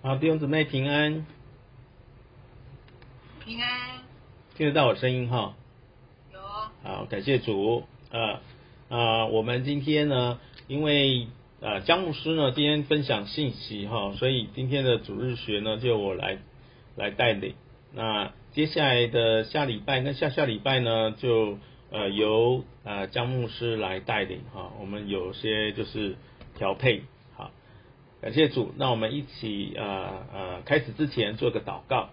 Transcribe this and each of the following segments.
好，弟兄姊妹平安， 平安， 听得到我声音哈？ 有。 好，感谢主。我们今天呢，因为江牧师呢今天分享信息哈，所以今天的主日学呢就我来带领。那接下来的下礼拜跟下礼拜呢，就由江牧师来带领哈，我们有些就是调配。好，感谢主。那我们一起开始之前做个祷告。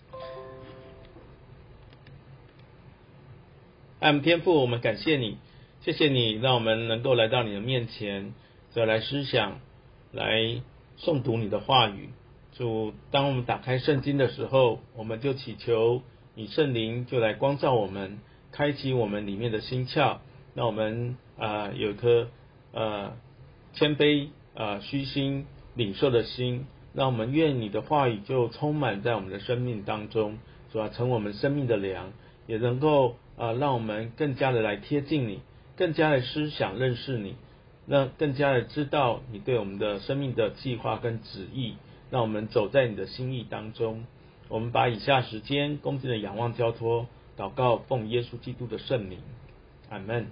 爱我们天父，我们感谢你，谢谢你让我们能够来到你的面前，再来思想，来诵读你的话语。主，当我们打开圣经的时候，我们就祈求你圣灵就来光照我们，开启我们里面的心窍，让我们有一颗谦卑虚心领受的心，让我们愿你的话语就充满在我们的生命当中，主要成我们生命的粮，也能够让我们更加的来贴近你，更加的思想认识你，让更加的知道你对我们的生命的计划跟旨意，让我们走在你的心意当中。我们把以下时间恭敬的仰望交托，祷告奉耶稣基督的圣名，阿们。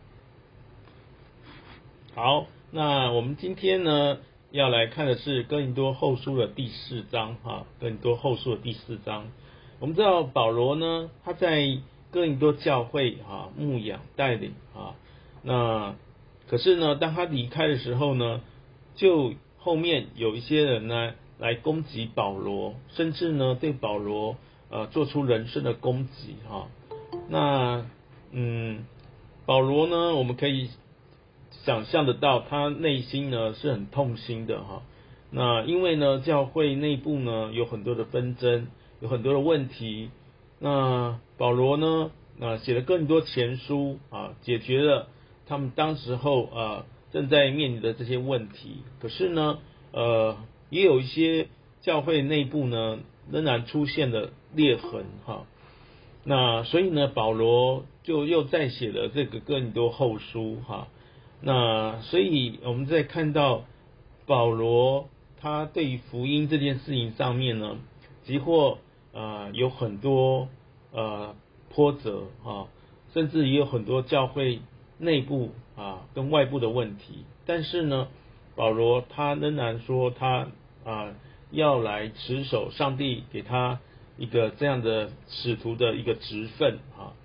好，那我们今天呢要来看的是哥林多后书的第4章哈，哥林多后书的第4章。我们知道保罗呢，他在哥林多教会牧养带领那可是呢，当他离开的时候呢，就后面有一些人呢来攻击保罗，甚至呢对保罗做出人身的攻击那保罗呢，我们可以想象得到，他内心呢是很痛心的那因为呢，教会内部呢有很多的纷争，有很多的问题。那保罗呢，写了更多前书解决了他们当时候正在面临的这些问题。可是呢，也有一些教会内部呢，仍然出现了裂痕那所以呢，保罗就又再写了这个哥林多后书那所以我们在看到保罗他对于福音这件事情上面呢，即或有很多波折甚至也有很多教会内部跟外部的问题，但是呢，保罗他仍然说他要来持守上帝给他一个这样的使徒的一个职分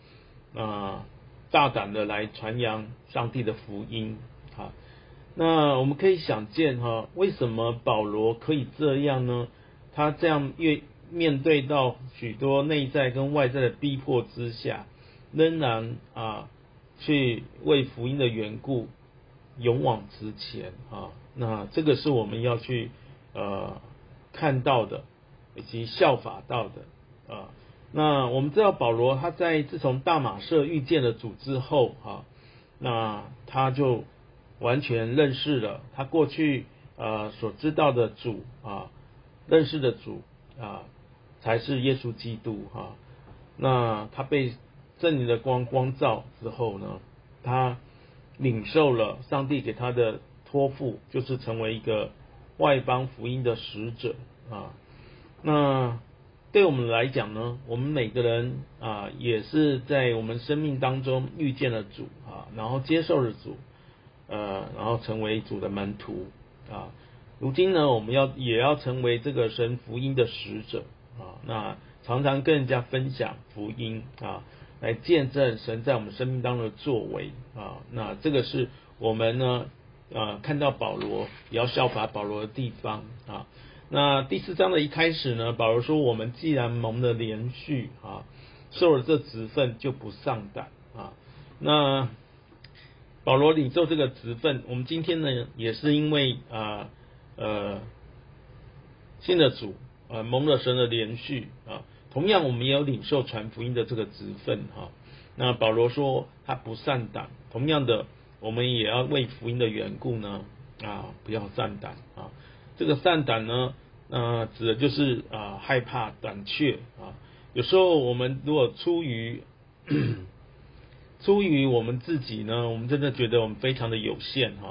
大胆的来传扬上帝的福音那我们可以想见为什么保罗可以这样呢？他这样面对到许多内在跟外在的逼迫之下，仍然去为福音的缘故勇往直前那这个是我们要去看到的，以及效法到的那我们知道保罗他在自从大马色遇见了主之后那他就完全认识了他过去所知道的主认识的主才是耶稣基督那他被圣灵的光照之后呢，他领受了上帝给他的托付，就是成为一个外邦福音的使者那对我们来讲呢，我们每个人也是在我们生命当中遇见了主然后接受了主然后成为主的门徒如今呢，我们也要成为这个神福音的使者那常常跟人家分享福音来见证神在我们生命当中的作为那这个是我们呢看到保罗也要效法保罗的地方那第4章的一开始呢，保罗说我们既然蒙了连续受了这职分，就不上胆那保罗领受这个职分，我们今天呢也是因为信了主蒙了神的连续同样我们也有领受传福音的这个职分那保罗说他不上胆，同样的我们也要为福音的缘故呢不要上胆这个上胆呢指的就是害怕胆怯有时候我们如果出于我们自己呢，我们真的觉得我们非常的有限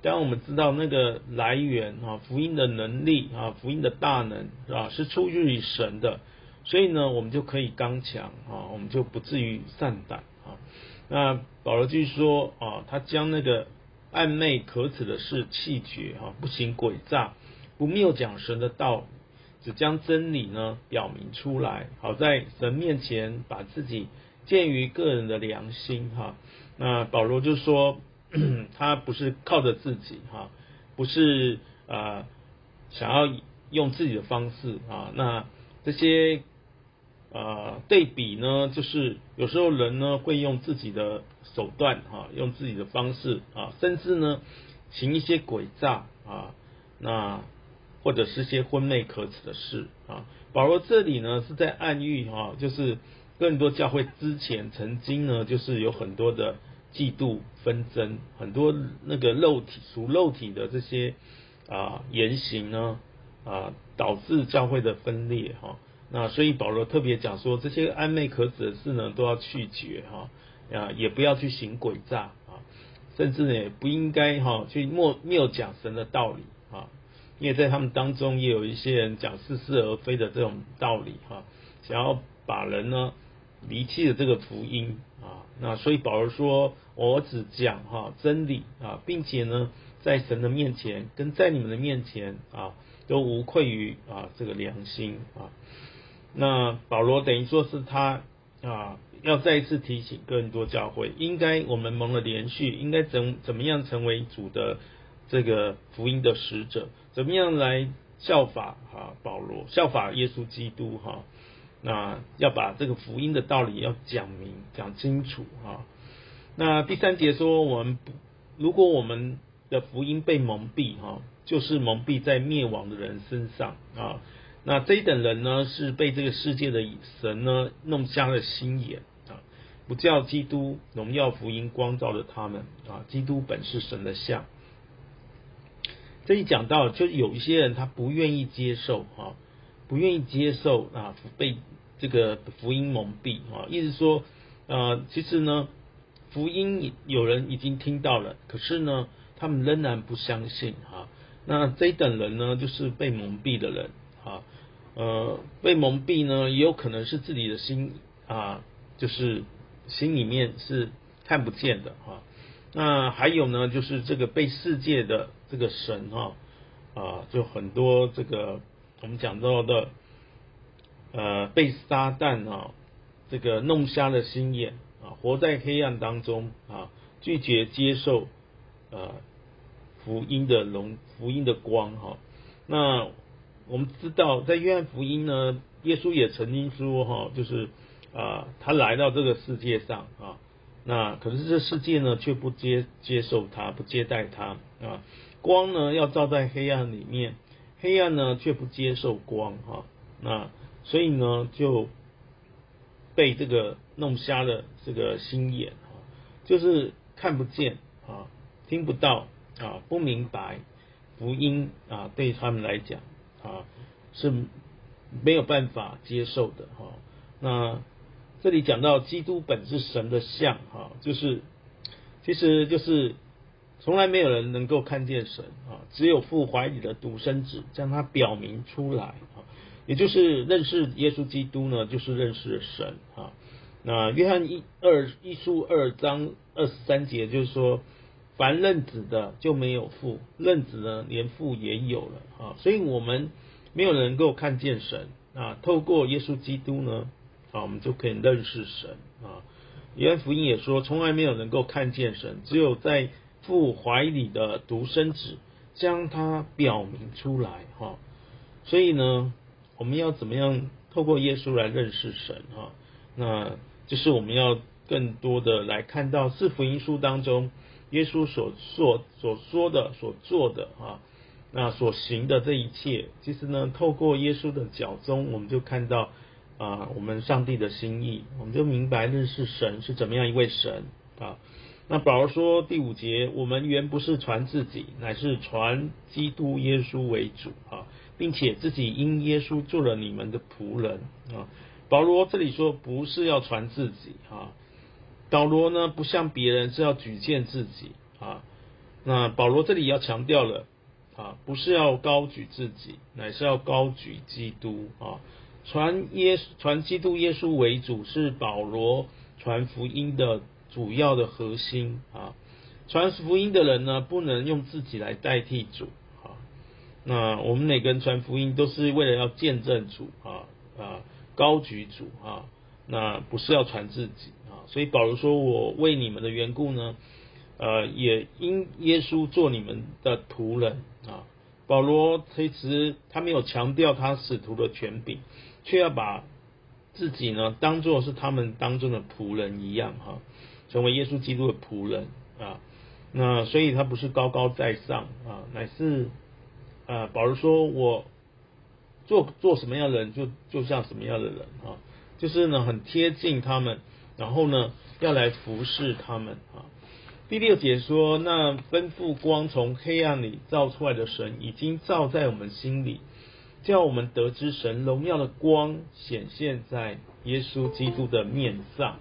当然我们知道那个来源福音的能力福音的大能是出于神的，所以呢我们就可以刚强我们就不至于散胆那保罗就说他将那个暧昧可耻的事弃绝不行诡诈，不谬讲神的道，只将真理呢表明出来，好在神面前把自己鉴于个人的良心那保罗就说他不是靠着自己不是想要用自己的方式那这些对比呢，就是有时候人呢会用自己的手段用自己的方式甚至呢行一些诡诈那或者是些昏昧可耻的事保罗这里呢是在暗喻就是哥林多教会之前曾经呢就是有很多的嫉妒纷争，很多那个属肉体的这些言行呢导致教会的分裂那所以保罗特别讲说，这些暧昧可耻的事呢都要去绝也不要去行诡诈甚至呢也不应该去谬讲神的道理因为在他们当中也有一些人讲似是而非的这种道理想要把人呢离弃了这个福音那所以保罗说，我只讲真理并且呢在神的面前跟在你们的面前都无愧于这个良心那保罗等于说是他要再一次提醒哥林多教会，应该我们蒙了连续，应该怎么样成为主的这个福音的使者，怎么样来效法保罗，效法耶稣基督那要把这个福音的道理要讲明讲清楚那第3节说，如果我们的福音被蒙蔽就是蒙蔽在灭亡的人身上那这一等人呢是被这个世界的神呢弄瞎了心眼不叫基督荣耀福音光照了他们基督本是神的像。这里讲到就有一些人他不愿意接受不愿意接受被这个福音蒙蔽意思说其实呢福音有人已经听到了，可是呢他们仍然不相信那这一等人呢就是被蒙蔽的人被蒙蔽呢也有可能是自己的心就是心里面是看不见的那还有呢就是这个被世界的这个神就很多这个我们讲到的被撒旦这个弄瞎了心眼活在黑暗当中拒绝接受福音的光那我们知道在约翰福音呢，耶稣也曾经说就是他来到这个世界上那可是这世界呢却不接受他，不接待他光呢要照在黑暗里面，黑暗呢却不接受光那所以呢就被这个弄瞎了这个心眼就是看不见听不到不明白福音对他们来讲是没有办法接受的那这里讲到基督本是神的像就是其实就是从来没有人能够看见神只有父怀里的独生子将他表明出来也就是认识耶稣基督呢就是认识神那约翰一书2章23节就是说，凡认子的就没有父，认子呢连父也有了所以我们没有人能够看见神透过耶稣基督呢我们就可以认识神约翰福音也说，从来没有能够看见神，只有在父怀里的独生子将他表明出来所以呢我们要怎么样透过耶稣来认识神那就是我们要更多的来看到四福音书当中耶稣所说的所做的那所行的这一切，其实呢透过耶稣的脚踪，我们就看到我们上帝的心意，我们就明白认识神是怎么样一位神那保罗说第5节，我们原不是传自己，乃是传基督耶稣为主并且自己因耶稣做了你们的仆人保罗这里说不是要传自己保罗呢不像别人是要举荐自己那保罗这里要强调了不是要高举自己，乃是要高举基督传基督耶稣为主，是保罗传福音的主要的核心传福音的人呢，不能用自己来代替主那我们每个人传福音都是为了要见证主高举主那不是要传自己所以保罗说，我为你们的缘故呢也因耶稣做你们的仆人保罗其实他没有强调他使徒的权柄，却要把自己呢当作是他们当中的仆人一样成为耶稣基督的仆人那所以他不是高高在上乃是保罗说，我做什么样的人就像什么样的人就是呢很贴近他们，然后呢要来服侍他们第6节说，那吩咐光从黑暗里照出来的神，已经照在我们心里，叫我们得知神荣耀的光显现在耶稣基督的面上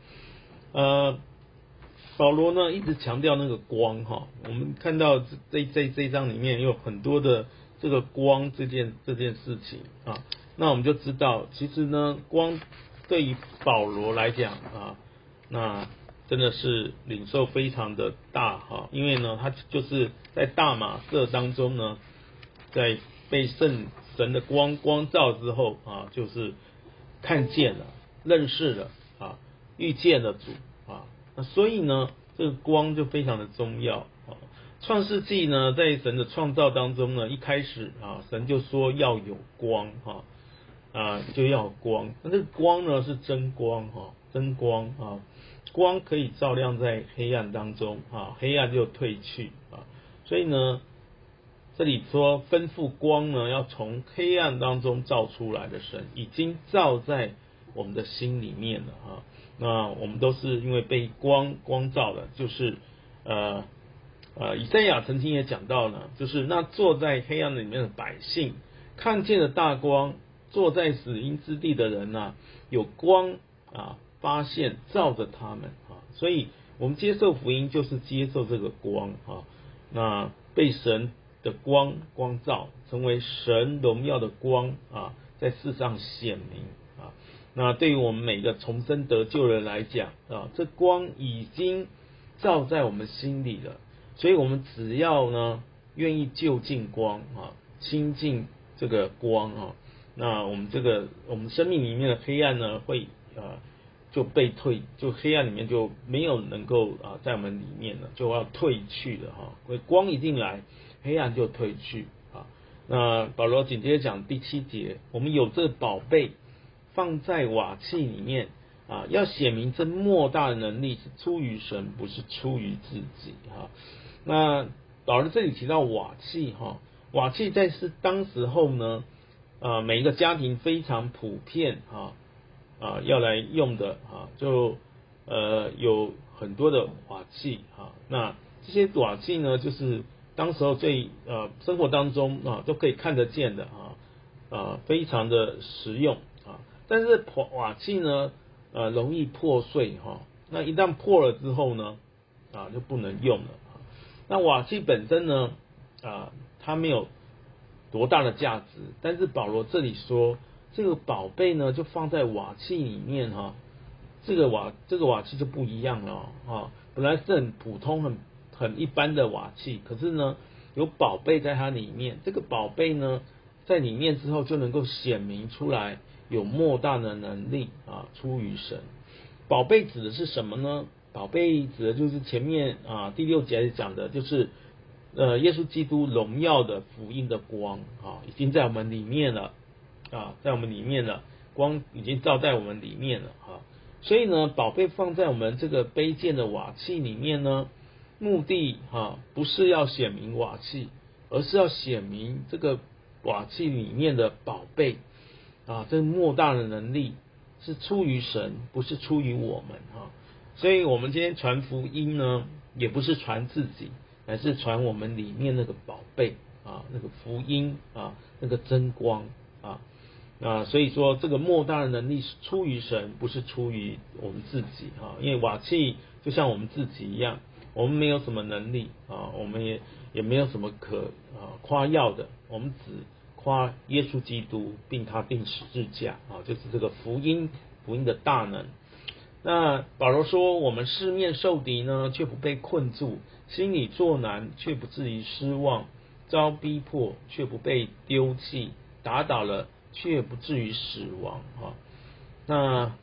保罗呢一直强调那个光我们看到这一章里面有很多的这个光这件事情那我们就知道，其实呢光对于保罗来讲那真的是领受非常的大因为呢他就是在大马色当中呢，在被神的光照之后就是看见了，认识了遇见了主那所以呢这个光就非常的重要创世纪呢在神的创造当中呢，一开始神就说要有光就要有光，那这个光呢是真光真光光可以照亮在黑暗当中黑暗就退去所以呢这里说吩咐光呢要从黑暗当中照出来的神，已经照在我们的心里面了那我们都是因为被光照了，就是以赛亚曾经也讲到呢，就是那坐在黑暗里面的百姓看见了大光，坐在死荫之地的人有光发现照着他们所以我们接受福音就是接受这个光那被神的光照，成为神荣耀的光在世上显明那对于我们每个重生得救的人来讲这光已经照在我们心里了，所以我们只要呢愿意就近光亲近这个光那我们生命里面的黑暗呢会就被就黑暗里面就没有能够在我们里面了，就要退去了所以光一定来，黑暗就退去那保罗紧接着讲第7节，我们有这宝贝放在瓦器里面要显明这莫大的能力是出于神，不是出于自己那保罗这里提到瓦器瓦器在当时候呢每一个家庭非常普遍要来用的就有很多的瓦器那这些瓦器呢就是当时候最生活当中都可以看得见的非常的实用但是瓦器呢容易破碎那一旦破了之后呢就不能用了那瓦器本身呢它没有多大的价值，但是保罗这里说这个宝贝呢就放在瓦器里面这个瓦器就不一样了本来是很普通很一般的瓦器，可是呢有宝贝在它里面，这个宝贝呢在里面之后就能够显明出来有莫大的能力出于神。宝贝指的是什么呢？宝贝指的就是前面第6节讲的，就是耶稣基督荣耀的福音的光已经在我们里面了在我们里面了，光已经照在我们里面了所以呢宝贝放在我们这个卑贱的瓦器里面呢，目的不是要显明瓦器，而是要显明这个瓦器里面的宝贝这莫大的能力是出于神，不是出于我们所以我们今天传福音呢也不是传自己，乃是传我们里面那个宝贝那个福音那个真光所以说这个莫大的能力是出于神，不是出于我们自己因为瓦器就像我们自己一样， 我们没有什么能力我们也没有什么可夸耀的，我们只夸耶稣基督并他钉十字架就是这个福音的大能。那保罗说，我们四面受敌呢，却不被困住；心里作难，却不至于失望；遭逼迫，却不被丢弃；打倒了，却不至于死亡那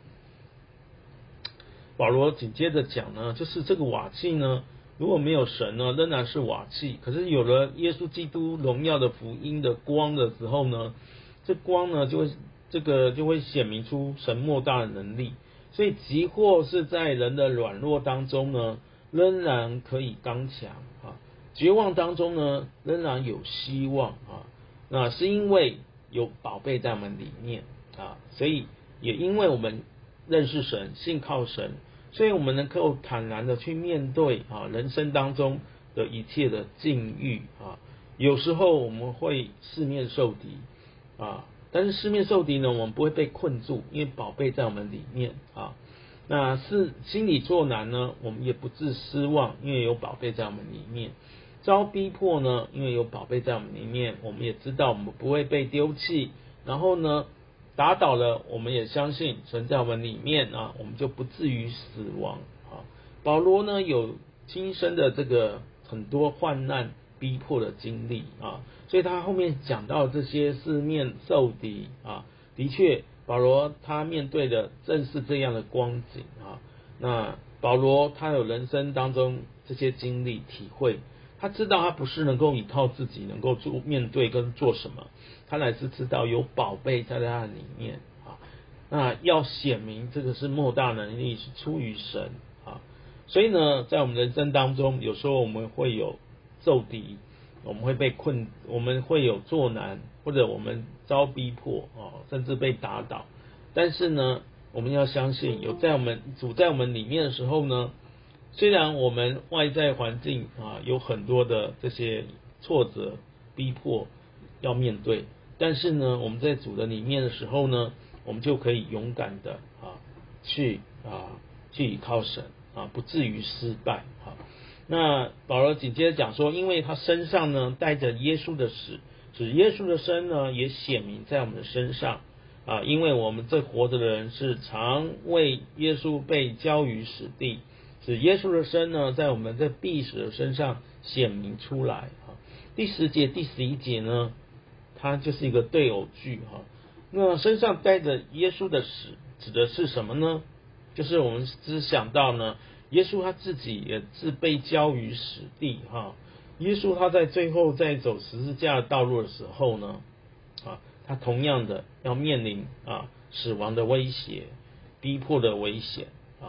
保罗紧接着讲呢，就是这个瓦器呢，如果没有神呢，仍然是瓦器；可是有了耶稣基督荣耀的福音的光的时候呢，这光呢就会显明出神莫大的能力。所以即或是在人的软弱当中呢，仍然可以刚强绝望当中呢，仍然有希望那是因为有宝贝在我们里面所以也因为我们认识神，信靠神，所以我们能够坦然的去面对人生当中的一切的境遇有时候我们会四面受敌但是四面受敌呢，我们不会被困住，因为宝贝在我们里面那是心里作难呢，我们也不致失望，因为有宝贝在我们里面。遭逼迫呢，因为有宝贝在我们里面，我们也知道我们不会被丢弃。然后呢，打倒了，我们也相信神在我们里面我们就不至于死亡保罗呢有亲身的这个很多患难逼迫的经历所以他后面讲到这些四面受敌的确保罗他面对的正是这样的光景那保罗他有人生当中这些经历体会，他知道他不是能够依靠自己能够面对跟做什么，他乃是知道有宝贝在他的里面那要显明这个是莫大能力，是出于神所以呢，在我们人生当中，有时候我们会有受敌，我们会被困，我们会有作难，或者我们遭逼迫甚至被打倒。但是呢，我们要相信有主在我们里面的时候呢，虽然我们外在环境有很多的这些挫折逼迫要面对，但是呢，我们在主的里面的时候呢，我们就可以勇敢的去依靠神不至于失败那保罗紧接着讲说，因为他身上呢带着耶稣的死，使耶稣的生呢也显明在我们的身上因为我们这活着的人是常为耶稣被交于死地，使耶稣的生呢在我们这必死的身上显明出来第10节第11节呢，它就是一个对偶句那身上带着耶稣的死指的是什么呢？就是我们只想到呢，耶稣他自己也是被交于死地耶稣他在最后在走十字架的道路的时候呢他同样的要面临死亡的威胁，逼迫的危险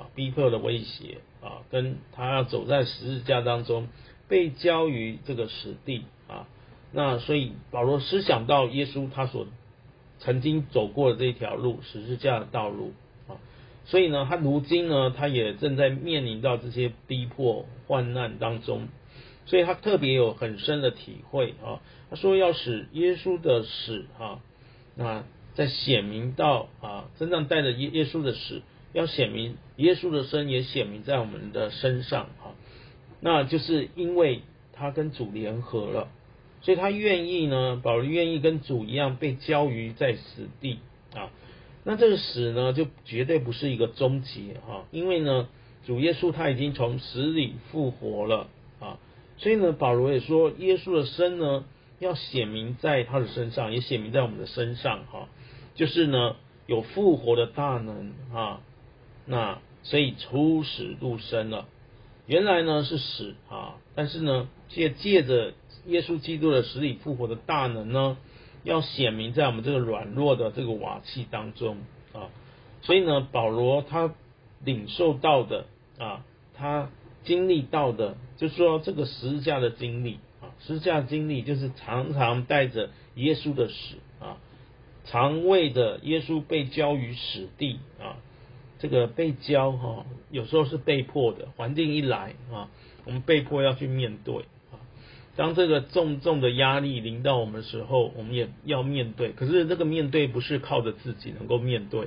跟他要走在十字架当中被交于这个死地那所以保罗思想到耶稣他所曾经走过的这条路，十字架的道路所以呢，他如今呢，他也正在面临到这些逼迫患难当中，所以他特别有很深的体会他说要使耶稣的死那在显明到身上带着耶稣的死，要显明耶稣的生也显明在我们的身上那就是因为他跟主联合了，所以他愿意呢，保罗愿意跟主一样被交于在死地那这个死呢，就绝对不是一个终结因为呢，主耶稣他已经从死里复活了所以呢，保罗也说，耶稣的生呢，要显明在他的身上，也显明在我们的身上就是呢，有复活的大能那所以出死入生了，原来呢是死但是呢，借着耶稣基督的死里复活的大能呢，要显明在我们这个软弱的这个瓦器当中所以呢，保罗他领受到的他经历到的，就是说这个十字架的经历十字架的经历就是常常带着耶稣的死常为着耶稣被交于死地这个被交有时候是被迫的，环境一来我们被迫要去面对当这个重重的压力临到我们的时候，我们也要面对。可是这个面对不是靠着自己能够面对，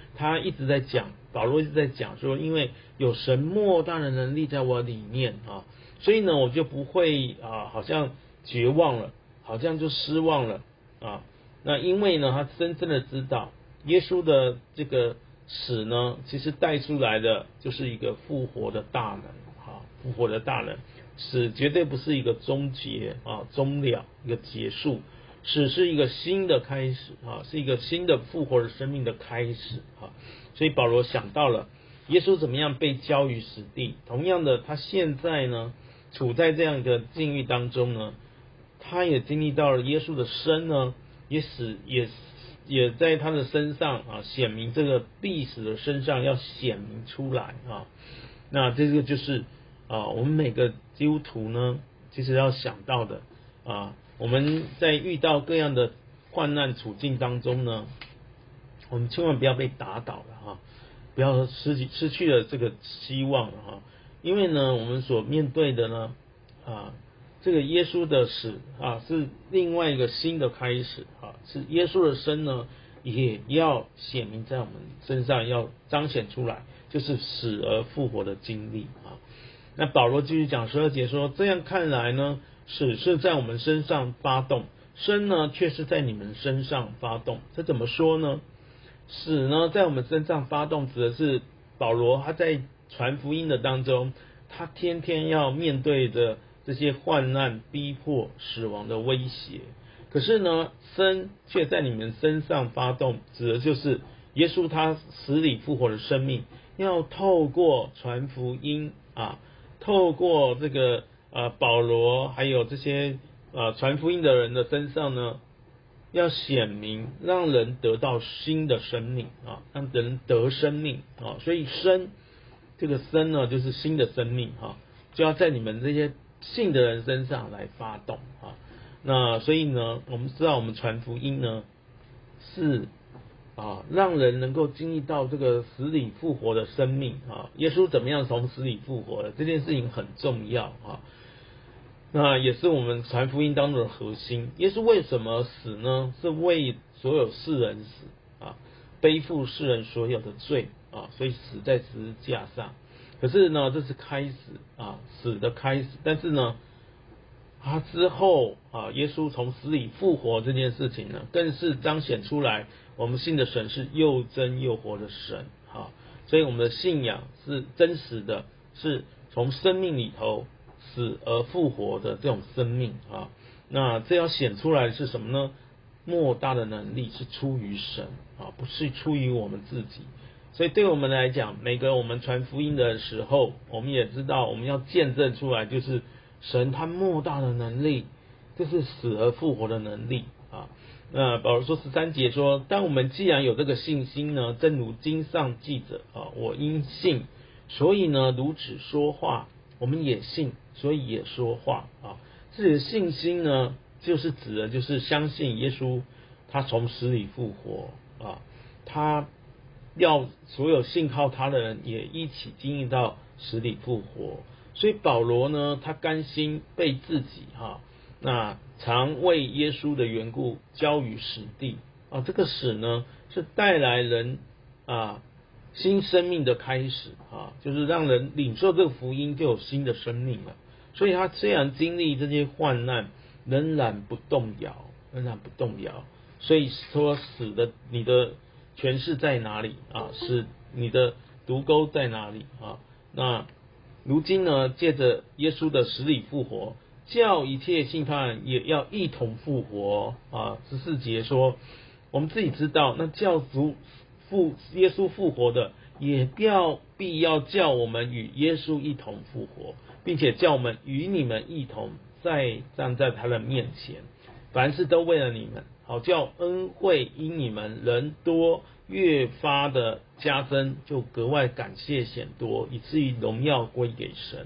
保罗一直在讲说，因为有神莫大的能力在我里面啊，所以呢我就不会好像绝望了，好像就失望了啊。那因为呢他深深的知道耶稣的这个死呢，其实带出来的就是一个复活的大能啊，复活的大能。死绝对不是一个终结终了一个结束，死是一个新的开始是一个新的复活的生命的开始所以保罗想到了耶稣怎么样被交于死地，同样的他现在呢处在这样一个境遇当中呢，他也经历到了耶稣的生呢也在他的身上显明，这个必死的身上要显明出来那这个就是我们每个基督徒呢其实要想到的我们在遇到各样的患难处境当中呢，我们千万不要被打倒了不要失去了这个希望了因为呢我们所面对的呢这个耶稣的死是另外一个新的开始是耶稣的生呢也要显明在我们身上，要彰显出来，就是死而复活的经历那保罗继续讲12节说，这样看来呢，死是在我们身上发动，生呢却是在你们身上发动。这怎么说呢？死呢在我们身上发动，指的是保罗他在传福音的当中，他天天要面对着这些患难、逼迫、死亡的威胁。可是呢，生却在你们身上发动，指的就是耶稣他死里复活的生命，要透过传福音透过这个保罗还有这些传福音的人的身上呢，要显明，让人得到新的生命让人得生命所以这个生呢，就是新的生命就要在你们这些信的人身上来发动那所以呢，我们知道我们传福音呢是让人能够经历到这个死里复活的生命耶稣怎么样从死里复活的这件事情很重要那也是我们传福音当中的核心。耶稣为什么死呢？是为所有世人死背负世人所有的罪所以死在十字架上。可是呢，这是开始死的开始，但是呢之后耶稣从死里复活这件事情呢，更是彰显出来我们信的神是又真又活的神所以我们的信仰是真实的，是从生命里头死而复活的这种生命那这要显出来的是什么呢？莫大的能力是出于神不是出于我们自己。所以对我们来讲，每个我们传福音的时候，我们也知道我们要见证出来，就是神他莫大的能力，就是死而复活的能力那保罗说13节说，但我们既然有这个信心呢，正如经上记着我因信，所以呢如此说话，我们也信，所以也说话自己的信心呢，就是指的就是相信耶稣他从死里复活他要所有信靠他的人也一起经历到死里复活。所以保罗呢，他甘心被自己那常为耶稣的缘故交于死地这个死呢是带来人新生命的开始就是让人领受这个福音就有新的生命了。所以他虽然经历这些患难，仍然不动摇。所以说死的你的权势在哪里死你的毒钩在哪里那如今呢，借着耶稣的死里复活，叫一切信他人也要一同复活14节说，我们自己知道，那叫耶稣复活的，也必要叫我们与耶稣一同复活，并且叫我们与你们一同再站在他的面前。凡事都为了你们，好叫恩惠因你们人多越发的加增，就格外感谢显多，以至于荣耀归给神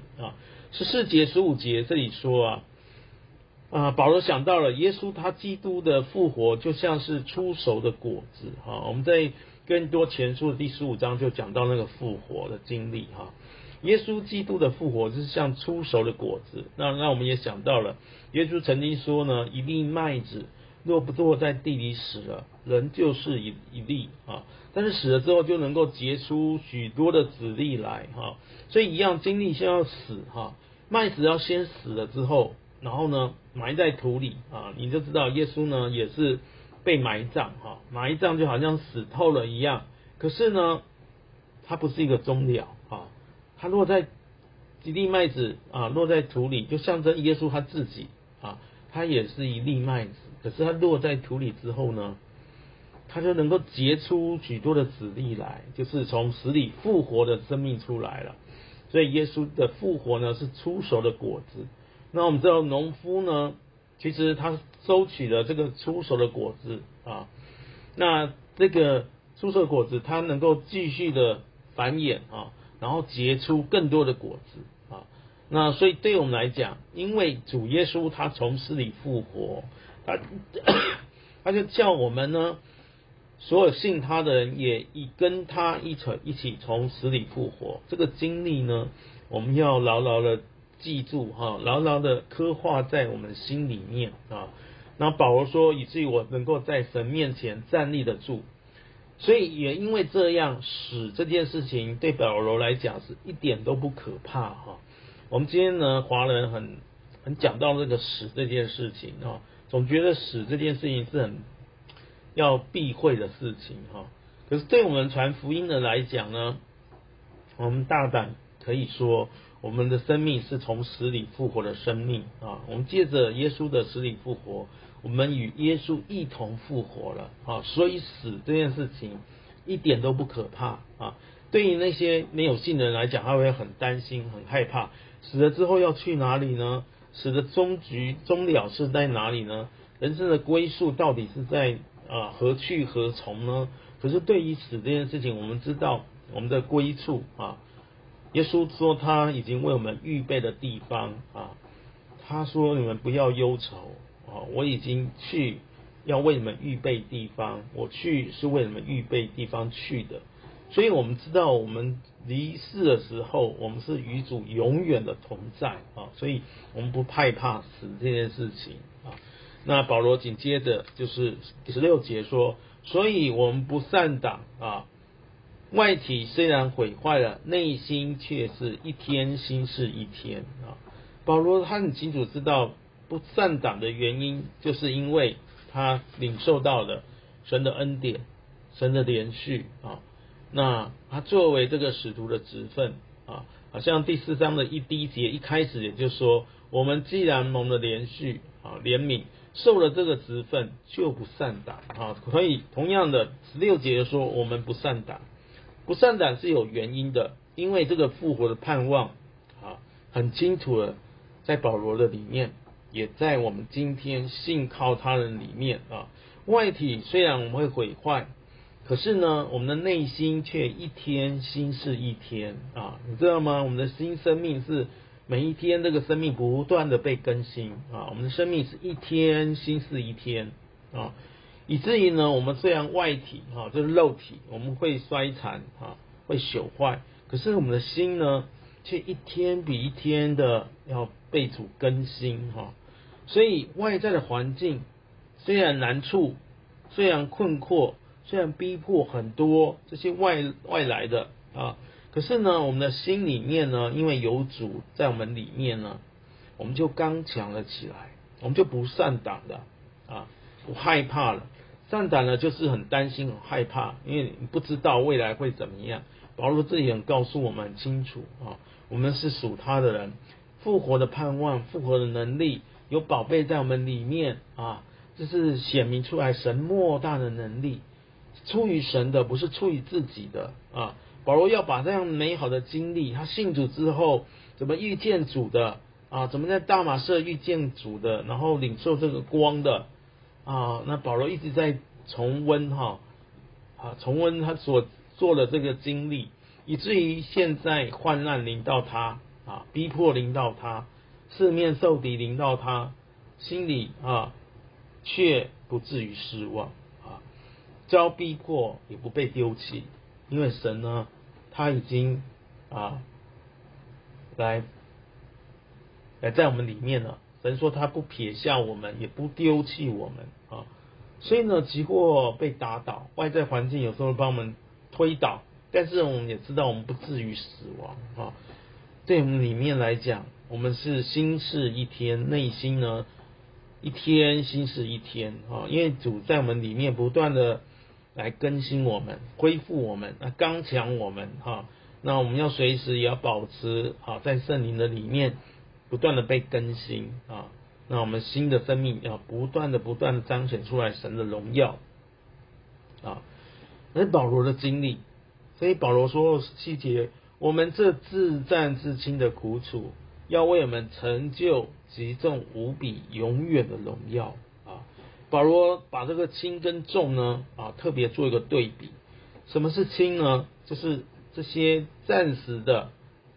14节15节这里说保罗想到了耶稣他基督的复活就像是出熟的果子我们在哥林多前书的第15章就讲到那个复活的经历耶稣基督的复活就是像出熟的果子。那我们也想到了耶稣曾经说呢，一粒麦子若不落在地里死了，人就是一粒啊，但是死了之后就能够结出许多的子粒来哈。所以一样，经历先要死哈，麦子要先死了之后，然后呢埋在土里啊，你就知道耶稣呢也是被埋葬哈，埋葬就好像死透了一样。可是呢，它不是一个终了啊，它落在几粒麦子啊，落在土里，就象征耶稣他自己啊，他也是一粒麦子。可是他落在土里之后呢，他就能够结出许多的子粒来，就是从死里复活的生命出来了。所以耶稣的复活呢，是出熟的果子。那我们知道农夫呢，其实他收取了这个出熟的果子啊，那这个出熟的果子，它能够继续的繁衍啊，然后结出更多的果子啊。那所以对我们来讲，因为主耶稣他从死里复活，他就叫我们呢，所有信他的人也跟他一起从死里复活。这个经历呢，我们要牢牢的记住哈，牢牢的刻画在我们心里面啊。那保罗说，以至于我能够在神面前站立得住。所以也因为这样，死这件事情对保罗来讲是一点都不可怕哈。我们今天呢，华人很讲到这个死这件事情啊，总觉得死这件事情是很要避讳的事情哈。可是对我们传福音的来讲呢，我们大胆可以说，我们的生命是从死里复活的生命啊。我们借着耶稣的死里复活，我们与耶稣一同复活了啊。所以死这件事情一点都不可怕啊。对于那些没有信的人来讲，他会很担心、很害怕，死了之后要去哪里呢？死的终了是在哪里呢？人生的归宿到底是在何去何从呢？可是对于死这件事情，我们知道我们的归处啊，耶稣说他已经为我们预备的地方啊，他说你们不要忧愁啊，我已经去要为你们预备地方，我去是为你们预备地方去的。所以我们知道我们离世的时候，我们是与主永远的同在啊，所以我们不害怕死这件事情啊。那保罗紧接着就是16节说，所以我们不散党啊，外体虽然毁坏了，内心却是一天新是一天啊。保罗他很清楚知道不散党的原因，就是因为他领受到了神的恩典、神的连续啊。那他作为这个使徒的职分啊，好像第4章的第一节一开始也就说，我们既然蒙了连续啊怜悯，受了这个职分，就不散党啊。所以同样的16节说，我们不散党，不散党是有原因的，因为这个复活的盼望啊，很清楚的在保罗的里面，也在我们今天信靠他人里面啊。外体虽然我们会毁坏，可是呢，我们的内心却一天新是一天啊，你知道吗？我们的新生命是每一天这个生命不断的被更新啊，我们的生命是一天新是一天啊，以至于呢，我们虽然外体啊，就是肉体，我们会衰残啊，会朽坏，可是我们的心呢，却一天比一天的要被主更新哈。所以外在的环境虽然难处，虽然困惑，虽然逼迫很多这些外来的啊，可是呢，我们的心里面呢，因为有主在我们里面呢，我们就刚强了起来，我们就不散党了啊，不害怕了。散党呢，就是很担心、很害怕，因为你不知道未来会怎么样。保罗这里很告诉我们很清楚啊，我们是属他的人，复活的盼望、复活的能力，有宝贝在我们里面啊。这是显明出来神莫大的能力，出于神的，不是出于自己的啊。保罗要把这样美好的经历，他信主之后怎么遇见主的啊，怎么在大马士遇见主的，然后领受这个光的啊。那保罗一直在重温重温他所做的这个经历，以至于现在患难临到他啊，逼迫临到他，四面受敌临到他，心里却不至于失望啊，遭逼迫也不被丢弃，因为神呢，他已经来在我们里面了， 神说他不撇下我们，也不丢弃我们啊。所以呢，即或被打倒，外在环境有时候把我们推倒，但是我们也知道我们不至于死亡啊。对我们里面来讲，我们是心事一天，内心呢一天心事一天啊。因为主在我们里面不断的来更新我们，恢复我们，刚强我们哈。那我们要随时也要保持在圣灵的里面不断的被更新啊。那我们新的生命要不断的彰显出来神的荣耀啊。那是保罗的经历，所以保罗说细节，我们这自战自轻的苦楚，要为我们成就极重无比永远的荣耀啊。保罗把这个轻跟重呢特别做一个对比。什么是轻呢？就是这些暂时的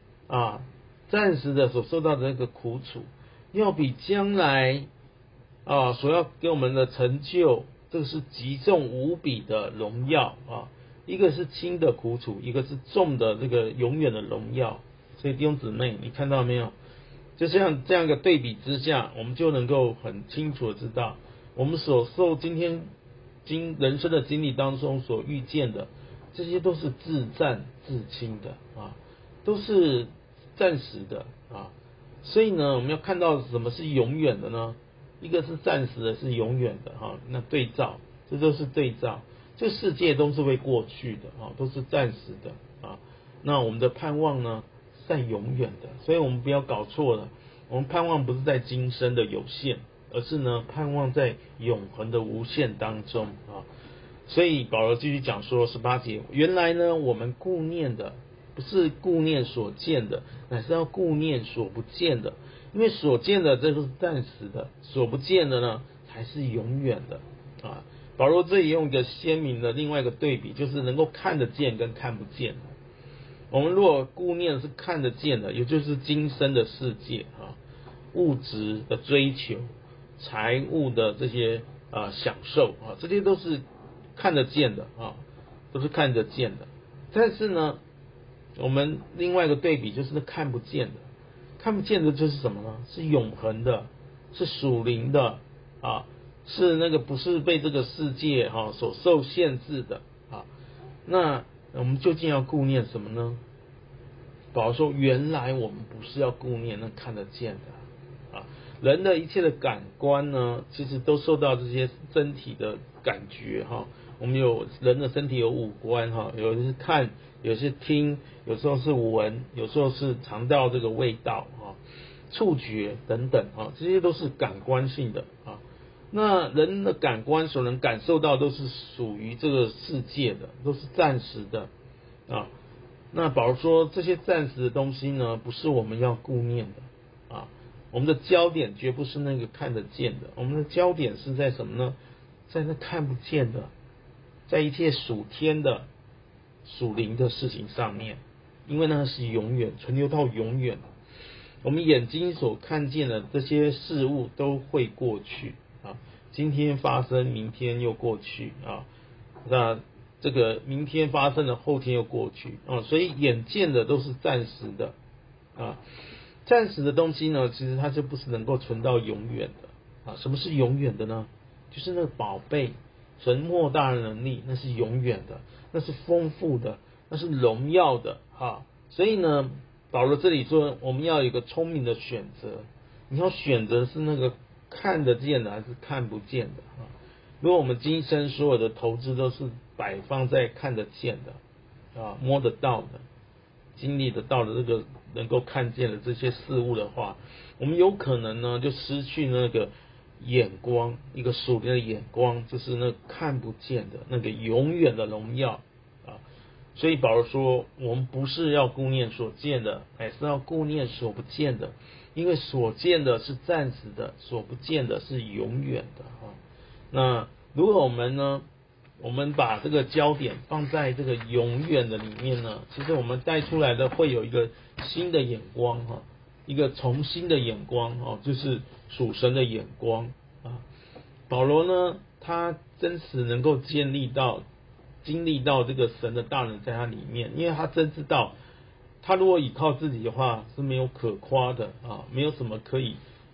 所受到的那个苦楚，要比将来所要给我们的成就，这个是极重无比的荣耀啊。一个是轻的苦楚，一个是重的这个永远的荣耀。所以弟兄姊妹，你看到没有？就像这样一个对比之下，我们就能够很清楚的知道，我们所受今天人生的经历当中所遇见的，这些都是自战自轻的都是暂时的所以呢，我们要看到什么是永远的呢？一个是暂时的，是永远的那对照，这都是对照。这世界都是会过去的都是暂时的那我们的盼望呢，在永远的。所以我们不要搞错了，我们盼望不是在今生的有限，而是呢盼望在永恒的无限当中所以保罗继续讲说18节，原来呢我们顾念的不是顾念所见的，乃是要顾念所不见的。因为所见的这都是暂时的，所不见的呢才是永远的保罗这里用一个鲜明的另外一个对比，就是能够看得见跟看不见的。我们如果顾念是看得见的，也就是今生的世界物质的追求、财务的这些享受这些都是看得见的都是看得见的。但是呢，我们另外一个对比就是那看不见的，看不见的就是什么呢？是永恒的，是属灵的是那个不是被这个世界所受限制的那我们究竟要顾念什么呢？保罗说，原来我们不是要顾念那看得见的人的一切的感官呢，其实都受到这些身体的感觉我们有人的身体有五官有的是看，有些听，有时候是闻，有时候是尝到这个味道触觉等等这些都是感官性的那人的感官所能感受到都是属于这个世界的，都是暂时的那保罗说，这些暂时的东西呢，不是我们要顾念的我们的焦点绝不是那个看得见的，我们的焦点是在什么呢？在那看不见的，在一切属天的、属灵的事情上面，因为那是永远存留到永远。我们眼睛所看见的这些事物都会过去今天发生，明天又过去那这个明天发生的，后天又过去所以眼见的都是暂时的暂时的东西呢，其实它就不是能够存到永远的什么是永远的呢？就是那个宝贝，神莫大的能力，那是永远的，那是丰富的，那是荣耀的所以呢，保罗这里说，我们要有一个聪明的选择，你要选择是那个看得见的还是看不见的如果我们今生所有的投资都是摆放在看得见的摸得到的、经历得到的这个能够看见的这些事物的话，我们有可能呢就失去那个眼光，一个属灵的眼光，就是那看不见的那个永远的荣耀所以保罗说，我们不是要顾念所见的，乃是要顾念所不见的，因为所见的是暂时的，所不见的是永远的那如果我们把这个焦点放在这个永远的里面呢，其实我们带出来的会有一个新的眼光一个重新的眼光就是属神的眼光保罗呢，他真实能够经历到这个神的大能在他里面，因为他真知道，他如果依靠自己的话是没有可夸的没有什么可以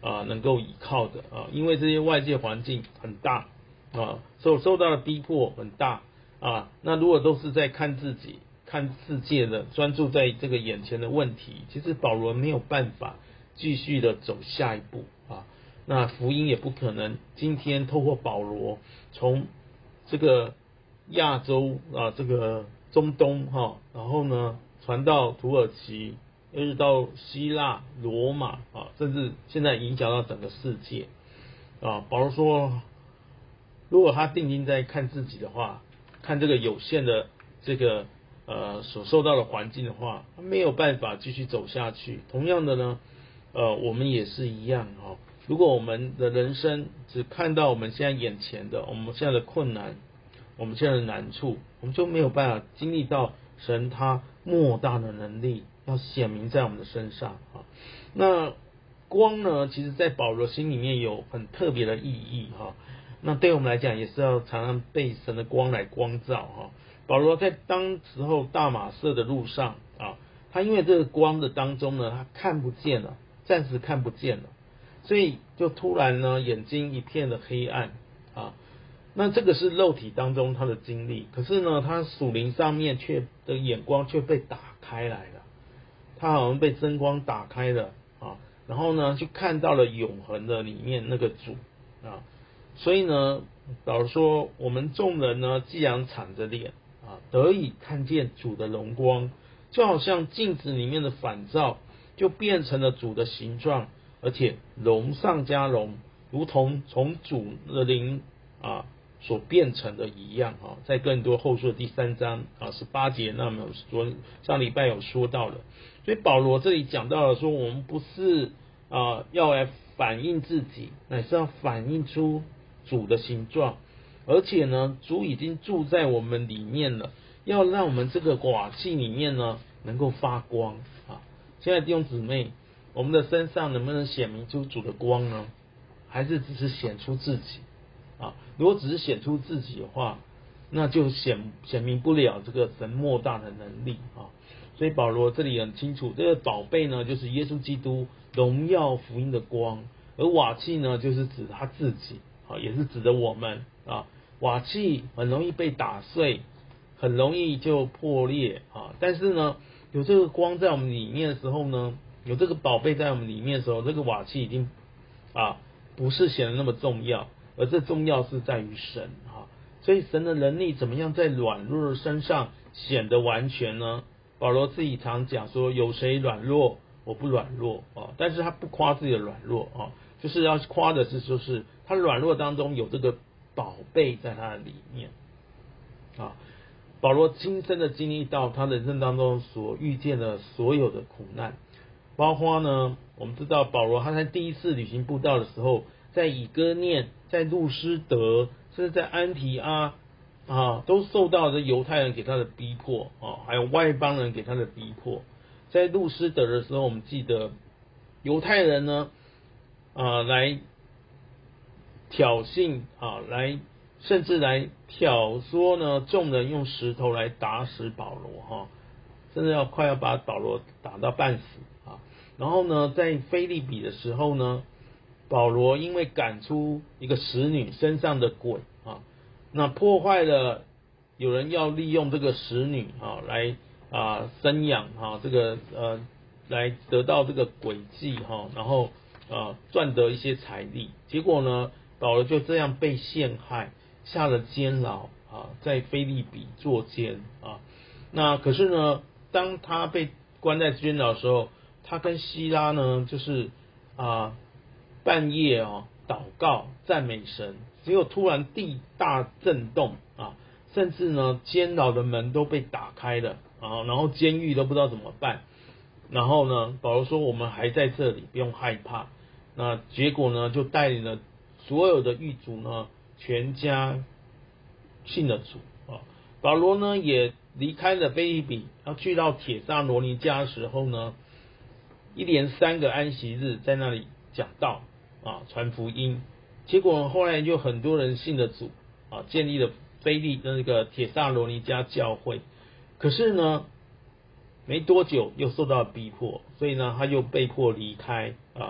能够依靠的因为这些外界环境很大受到的逼迫很大那如果都是在看自己看世界的，专注在这个眼前的问题，其实保罗没有办法继续的走下一步那福音也不可能今天透过保罗从这个亚洲这个中东然后呢传到土耳其，又是到希腊、罗马甚至现在影响到整个世界保罗说，如果他定睛在看自己的话，看这个有限的这个所受到的环境的话，他没有办法继续走下去。同样的呢我们也是一样如果我们的人生只看到我们现在眼前的，我们现在的困难，我们现在的难处，我们就没有办法经历到神他莫大的能力要显明在我们的身上那光呢，其实在保罗心里面有很特别的意义那对我们来讲也是要常常被神的光来光照保罗在当时候大马色的路上他因为这个光的当中呢，他看不见了，暂时看不见了，所以就突然呢眼睛一片的黑暗那这个是肉体当中他的经历，可是呢他属灵上面的眼光却被打开来了，他好像被真光打开了然后呢去看到了永恒的里面那个主所以呢保罗说，我们众人呢既然敞着脸得以看见主的荣光，就好像镜子里面的反照，就变成了主的形状，而且荣上加荣，如同从主的灵所变成的一样在哥林多后书的第3章18节，那么上礼拜有说到了，所以保罗这里讲到了说，我们不是要来反映自己，乃是要反映出主的形状，而且呢主已经住在我们里面了，要让我们这个瓦器里面呢能够发光现在弟兄姊妹，我们的身上能不能显明出主的光呢？还是只是显出自己如果只是显出自己的话，那就显明不了这个神莫大的能力所以保罗这里很清楚，这个宝贝呢就是耶稣基督荣耀福音的光，而瓦器呢就是指他自己也是指的我们瓦器很容易被打碎，很容易就破裂但是呢有这个光在我们里面的时候呢，有这个宝贝在我们里面的时候，这个瓦器已经不是显得那么重要，而这重要是在于神所以神的能力怎么样在软弱的身上显得完全呢？保罗自己常讲说，有谁软弱我不软弱但是他不夸自己的软弱就是要夸的是就是他软弱当中有这个宝贝在他的里面保罗亲身的经历到他人生当中所遇见的所有的苦难，包括呢我们知道保罗他在第一次旅行布道的时候，在以哥念，在路斯德，甚至在安提阿都受到这犹太人给他的逼迫还有外邦人给他的逼迫。在路斯德的时候，我们记得犹太人呢来挑衅来甚至来挑唆呢众人用石头来打死保罗甚至快要把保罗打到半死然后呢在腓立比的时候呢，保罗因为赶出一个使女身上的鬼那破坏了有人要利用这个使女来生养这个来得到这个诡计然后赚得一些财力，结果呢保罗就这样被陷害，下了监牢在腓立比坐监那可是呢当他被关在监牢的时候，他跟希拉呢就是半夜祷告赞美神，结果突然地大震动甚至呢监牢的门都被打开了然后监狱都不知道怎么办，然后呢保罗说我们还在这里，不用害怕。那结果呢就带领了所有的狱卒呢全家信了主保罗呢也离开了腓立比，要去到帖撒罗尼迦的时候呢，一连3个安息日在那里讲道传福音，结果后来就很多人信了主建立了那个帖撒罗尼迦教会。可是呢没多久又受到逼迫，所以呢他又被迫离开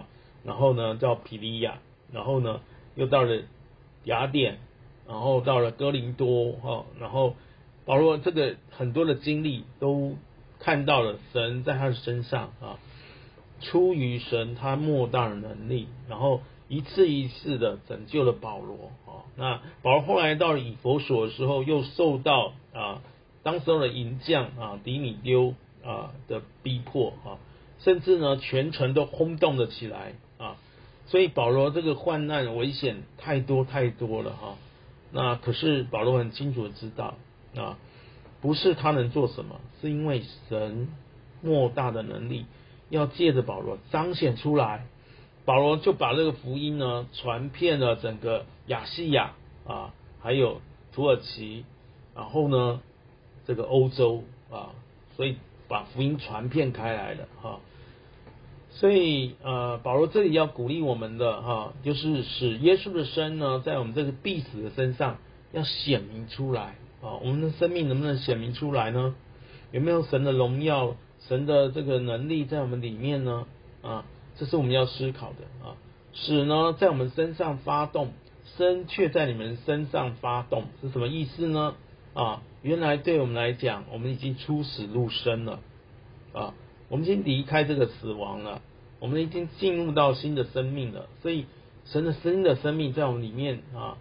然后呢到皮利亚，然后呢又到了雅典，然后到了哥林多然后保罗这个很多的经历都看到了神在他的身上出于神他莫大的能力，然后一次一次的拯救了保罗那保罗后来到了以弗所的时候，又受到当时候的银匠迪米丢的逼迫甚至呢全城都轰动了起来所以保罗这个患难危险太多太多了那可是保罗很清楚的知道不是他能做什么，是因为神莫大的能力要借着保罗彰显出来。保罗就把这个福音呢传遍了整个亚细亚还有土耳其，然后呢这个欧洲所以把福音传遍开来了所以保罗这里要鼓励我们的就是使耶稣的生呢在我们这个必死的身上要显明出来我们的生命能不能显明出来呢？有没有神的荣耀、神的这个能力在我们里面呢？这是我们要思考的使呢在我们身上发动，生却在你们身上发动，是什么意思呢？原来对我们来讲，我们已经出死入生了我们已经离开这个死亡了，我们已经进入到新的生命了，所以神的新的生命在我们里面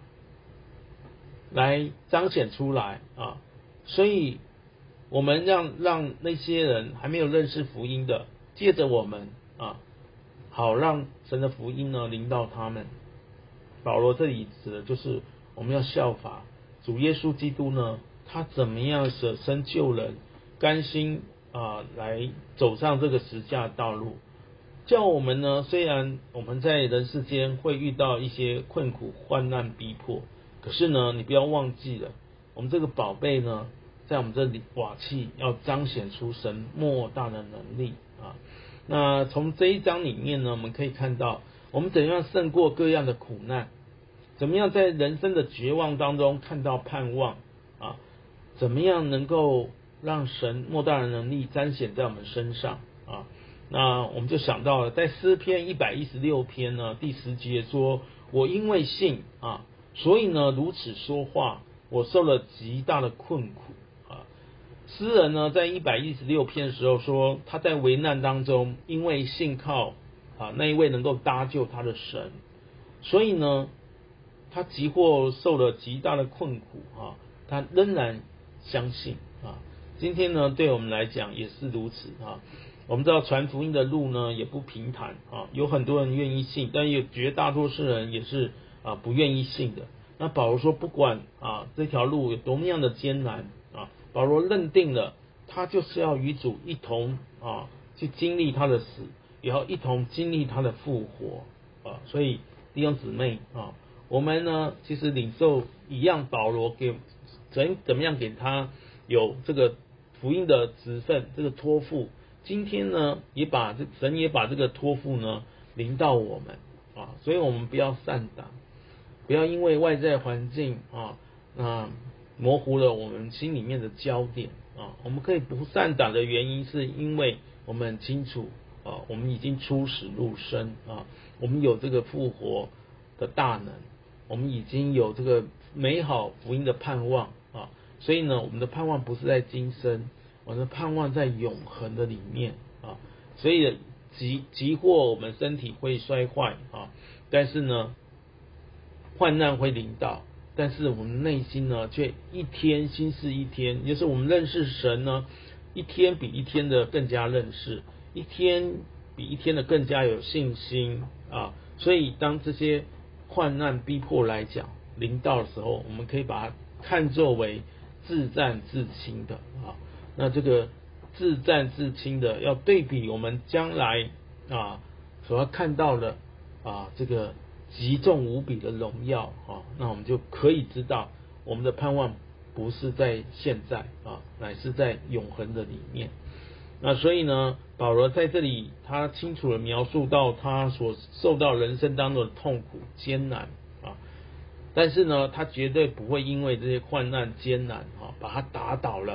来彰显出来所以我们让那些人还没有认识福音的，借着我们好让神的福音呢临到他们。保罗这里指的就是我们要效法主耶稣基督呢，他怎么样舍身救人，甘心来走上这个十架道路，叫我们呢虽然我们在人世间会遇到一些困苦患难逼迫，可是呢你不要忘记了，我们这个宝贝呢在我们这里瓦器要彰显出神莫大的能力那从这一章里面呢，我们可以看到我们怎样胜过各样的苦难，怎么样在人生的绝望当中看到盼望怎么样能够让神莫大的能力彰显在我们身上那我们就想到了在诗篇116篇呢第10节说，我因为信所以呢如此说话，我受了极大的困苦诗人呢在116篇的时候说，他在危难当中因为信靠那一位能够搭救他的神，所以呢他即或受了极大的困苦他仍然相信今天呢对我们来讲也是如此我们知道传福音的路呢也不平坦有很多人愿意信，但有绝大多数人也是不愿意信的。那保罗说不管这条路有多么样的艰难保罗认定了他就是要与主一同去经历他的死，也要一同经历他的复活所以弟兄姊妹我们呢其实领受一样，保罗给怎么样给他有这个福音的职分，这个托付，今天呢神也把这个托付呢临到我们所以我们不要散胆，不要因为外在环境那模糊了我们心里面的焦点我们可以不散胆的原因是因为我们很清楚我们已经出死入生我们有这个复活的大能，我们已经有这个美好福音的盼望所以呢我们的盼望不是在今生，我们的盼望在永恒的里面所以即或我们身体会衰坏但是呢患难会临到，但是我们内心呢却一天新似一天，也就是我们认识神呢一天比一天的更加认识，一天比一天的更加有信心所以当这些患难逼迫来讲临到的时候，我们可以把它看作为自战自清的那这个自战自清的要对比我们将来所要看到的这个极重无比的荣耀那我们就可以知道我们的盼望不是在现在乃是在永恒的里面。那所以呢保罗在这里他清楚的描述到他所受到人生当中的痛苦艰难但是呢他绝对不会因为这些患难艰难把他打倒了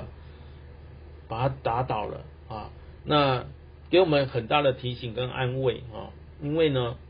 那给我们很大的提醒跟安慰因为呢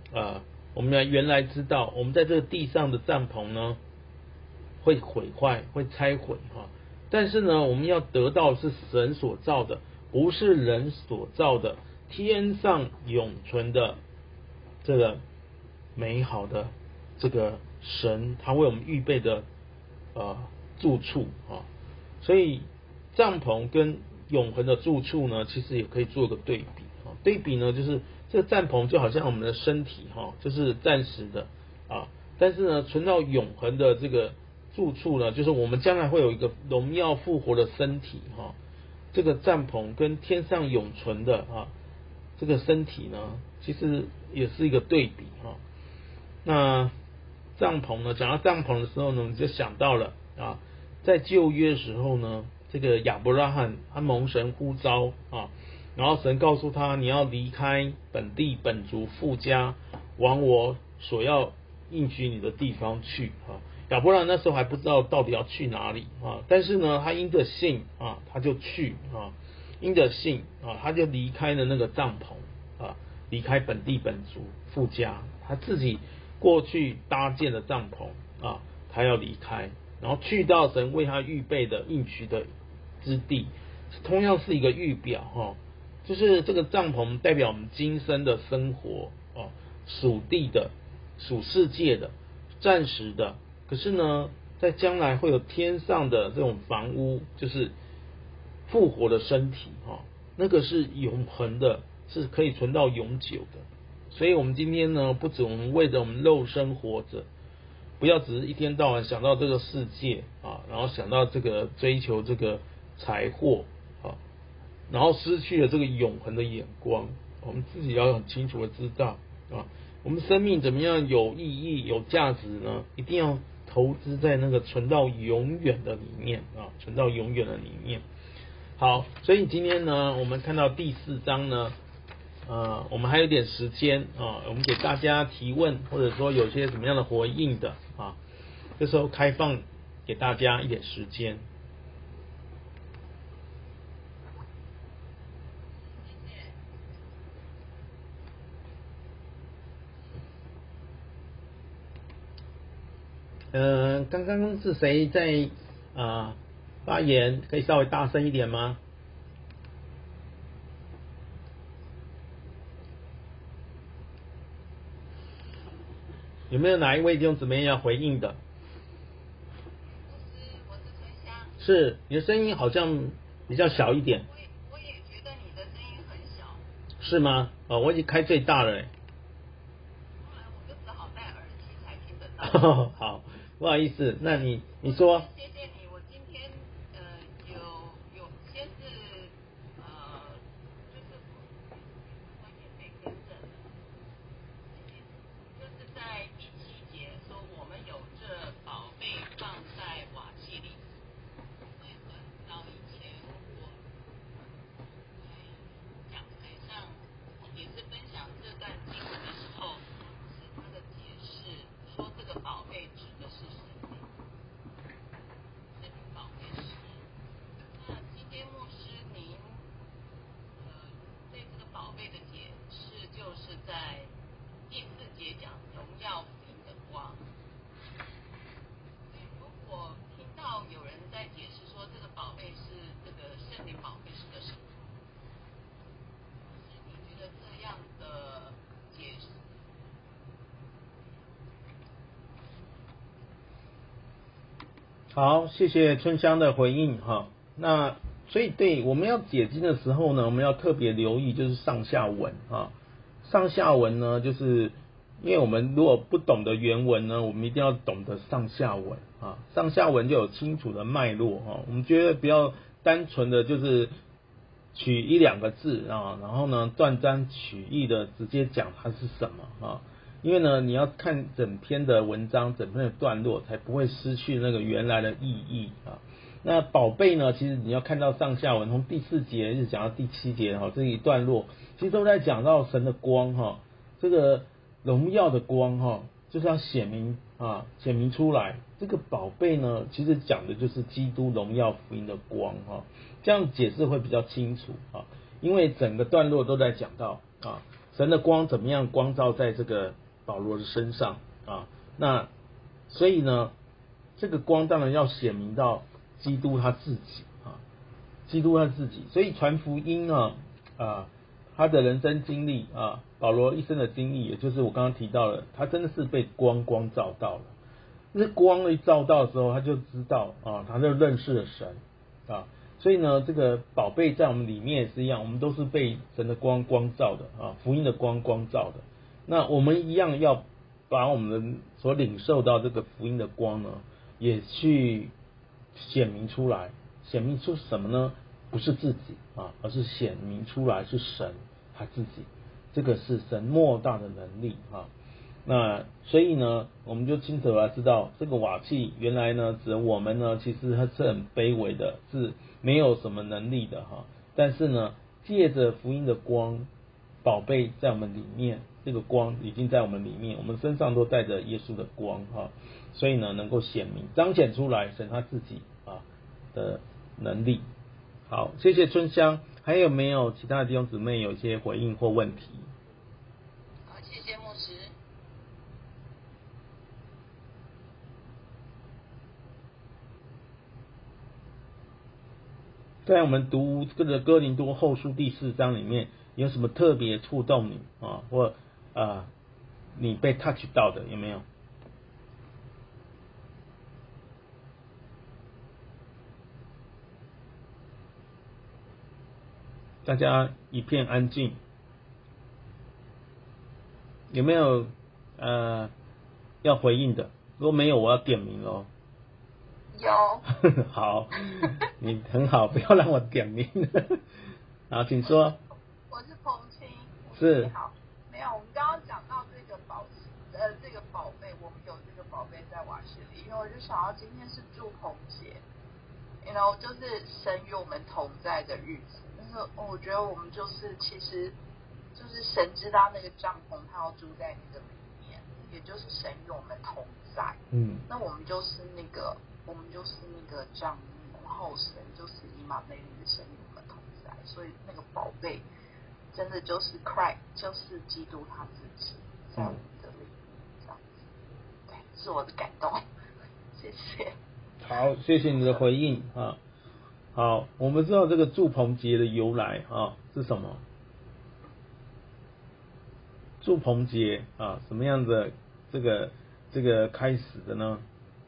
我们原来知道我们在这个地上的帐篷呢会毁坏会拆毁但是呢我们要得到是神所造的，不是人所造的，天上永存的这个美好的这个神他为我们预备的住处所以帐篷跟永恒的住处呢其实也可以做个对比对比呢就是这个帐篷就好像我们的身体就是暂时的但是呢存到永恒的这个住处呢，就是我们将来会有一个荣耀复活的身体这个帐篷跟天上永存的这个身体呢其实也是一个对比那帐篷呢，讲到帐篷的时候呢，我们就想到了在旧约的时候呢，这个亚伯拉罕他蒙神呼召然后神告诉他，你要离开本地本族父家，往我所要应许你的地方去亚伯拉罕那时候还不知道到底要去哪里但是呢，他因着信他就去因着信他就离开了那个帐篷离开本地本族父家，他自己过去搭建的帐篷他要离开，然后去到神为他预备的应许的之地，同样是一个预表就是这个帐篷代表我们今生的生活属地的、属世界的、暂时的，可是呢，在将来会有天上的这种房屋，就是复活的身体那个是永恒的，是可以存到永久的。所以我们今天呢，不只我们为着我们肉身活着，不要只是一天到晚想到这个世界然后想到这个追求这个财货然后失去了这个永恒的眼光。我们自己要很清楚的知道我们生命怎么样有意义、有价值呢？一定要投资在那个存到永远的里面存到永远的里面。好，所以今天呢，我们看到第4章呢，我们还有点时间我们给大家提问，或者说有些什么样的回应的这时候开放给大家一点时间。刚刚是谁在发言？可以稍微大声一点吗？有没有哪一位弟兄姊妹要回应的？ 我是春香。 是，你的声音好像比较小一点。 我也觉得你的声音很小。 是吗？我已经开最大了后来我就只好戴耳机才听得到。 好，不好意思，那你说。 谢谢你，我今天有先是就是关于被更正的，就是在第7节说我们有这宝贝放在瓦器里。很早以前我在讲台上也是分享这段经文的时候，是他的解释说这个宝贝指的是生命宝贝石。那今天牧师您对这个宝贝的解释，就是在第4节讲荣耀福音的光。如果听到有人在解释说这个宝贝是这个圣灵宝贝是个什么，你觉得这样的解释？ 好，谢谢春香的回应那所以对我们要解经的时候呢，我们要特别留意就是上下文上下文呢，就是因为我们如果不懂得原文呢，我们一定要懂得上下文上下文就有清楚的脉络我们觉得不要单纯的就是取1、2个字然后呢断章取义的直接讲它是什么因为呢你要看整篇的文章，整篇的段落，才不会失去那个原来的意义那宝贝呢，其实你要看到上下文，从第4节一直讲到第7节这一段落，其实都在讲到神的光这个荣耀的光就是要显明出来。这个宝贝呢，其实讲的就是基督荣耀福音的光这样解释会比较清楚因为整个段落都在讲到神的光怎么样光照在这个保罗的身上啊？那所以呢，这个光当然要显明到基督他自己啊，基督他自己。所以传福音他的人生经历啊，保罗一生的经历，也就是我刚刚提到的，他真的是被光照到了。那光一照到的时候，他就知道啊，他就认识了神啊。所以呢，这个宝贝在我们里面也是一样，我们都是被神的光照的啊，福音的光照的。那我们一样要把我们所领受到这个福音的光呢，也去显明出来。显明出什么呢？不是自己啊，而是显明出来是神他自己。这个是神莫大的能力啊。那所以呢，我们就清楚来知道，这个瓦器原来呢，指我们呢，其实它是很卑微的，是没有什么能力的哈。但是呢，借着福音的光，宝贝在我们里面，这个光已经在我们里面，我们身上都带着耶稣的光哈，所以呢，能够显明彰显出来神他自己的能力。好，谢谢春香，还有没有其他的弟兄姊妹有一些回应或问题？ 好，谢谢牧师。 在我们读这个哥林多后书第4章里面，有什么特别触动你或你被 touch 到的有没有？大家一片安静，有没有要回应的？如果没有，我要点名咯。 有。 好，你很好，不要让我点名。好，请说。 我是彭青。 是。 好，没有，我们刚刚讲到这个这个宝贝，我们有这个宝贝在瓦室里，因为我就想到今天是祝棚节就是神与我们同在的日子。但是我觉得我们其实就是神知道那个帐篷他要住在那个里面，也就是神与我们同在。那我们就是那个帐幕，然后神就是以马内利的神与我们同在，所以那个宝贝真的就是 Christ， 就是基督他自己在我们的里面，这样子。对，是我的感动。谢谢。 好，谢谢你的回应啊。好，我们知道这个祝棚节的由来是什么？祝棚节什么样的这个开始的呢？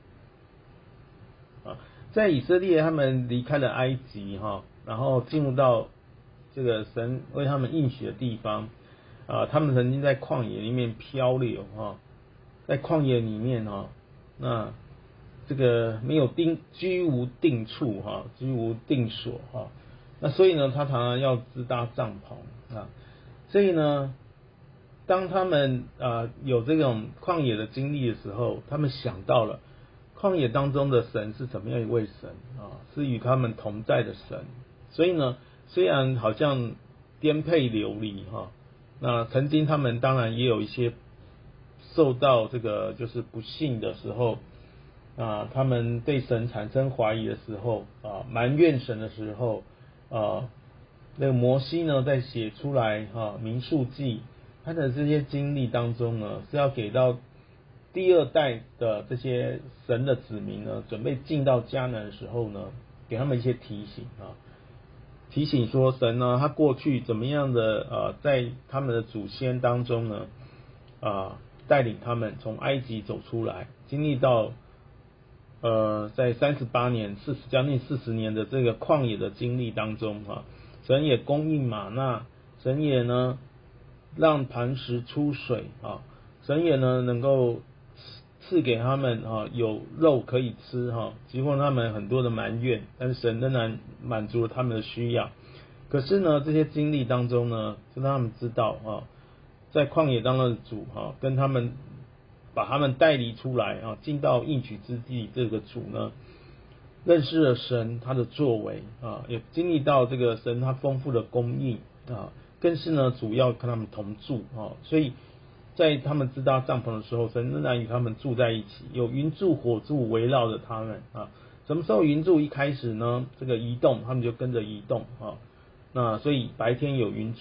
在以色列他们离开了埃及然后进入到这个神为他们应许的地方他们曾经在旷野里面漂流在旷野里面那这个没有居无定处居无定所那所以呢，他常常要支搭帐篷所以呢，当他们有这种旷野的经历的时候，他们想到了旷野当中的神是怎么样一位神是与他们同在的神。所以呢，虽然好像颠沛流离那曾经他们当然也有一些受到这个就是不幸的时候他们对神产生怀疑的时候埋怨神的时候那个摩西呢在写出来民数记他的这些经历当中呢，是要给到第二代的这些神的子民呢，准备进到迦南的时候呢，给他们一些提醒提醒说神呢，他过去怎么样的在他们的祖先当中呢带领他们从埃及走出来，经历到在38年将近40年的这个旷野的经历当中神也供应玛纳，神也呢让磐石出水神也呢能够赐给他们有肉可以吃尽管他们很多的埋怨，但是神仍然满足了他们的需要。可是呢，这些经历当中呢，就让他们知道在旷野当中的主跟他们把他们带离出来进到应许之地，这个主呢认识了神他的作为也经历到这个神他丰富的供应更是呢主要跟他们同住所以在他们支搭帐篷的时候，神仍然与他们住在一起，有云柱火柱围绕着他们什么时候云柱一开始呢，这个移动他们就跟着移动那所以白天有云柱，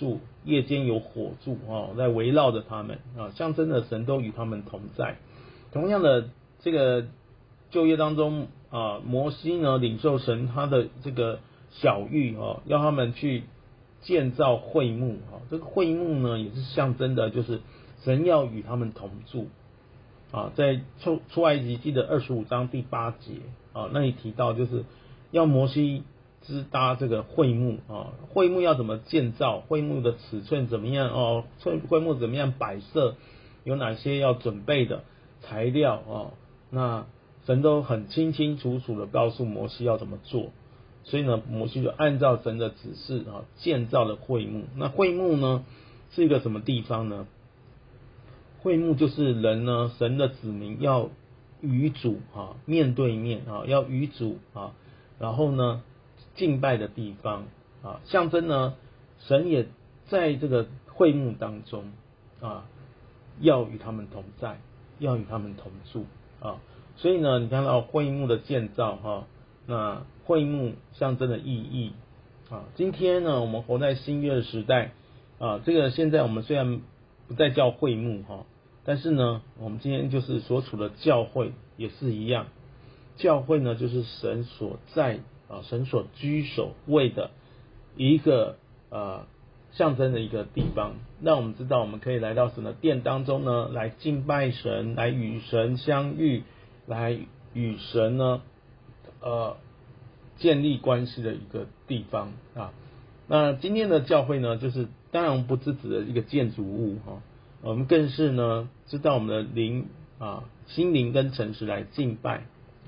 夜间有火柱在围绕着他们象征的神都与他们同在。同样的，这个旧约当中摩西呢领受神他的这个晓谕要他们去建造会幕这个会幕呢也是象征的，就是神要与他们同住在出埃及记的25章第8节那里提到，就是要摩西支搭这个会幕会幕要怎么建造，会幕的尺寸怎么样会幕怎么样摆设，有哪些要准备的材料那神都很清清楚楚的告诉摩西要怎么做。所以呢，摩西就按照神的指示建造了会幕。那会幕呢是一个什么地方呢？会幕就是人呢，神的子民要与主面对面要与主然后呢敬拜的地方象征呢神也在这个会幕当中要与他们同在，要与他们同住所以呢，你看到会幕的建造那会幕象征的意义今天呢，我们活在新约的时代这个现在我们虽然不再叫会幕但是呢，我们今天就是所处的教会也是一样。教会呢，就是神所在神所居首位的一个象征的一个地方，让我们知道我们可以来到神的殿当中呢，来敬拜神，来与神相遇，来与神呢建立关系的一个地方那今天的教会呢，就是当然不是指的一个建筑物我们更是呢知道我们的灵心灵跟诚实来敬拜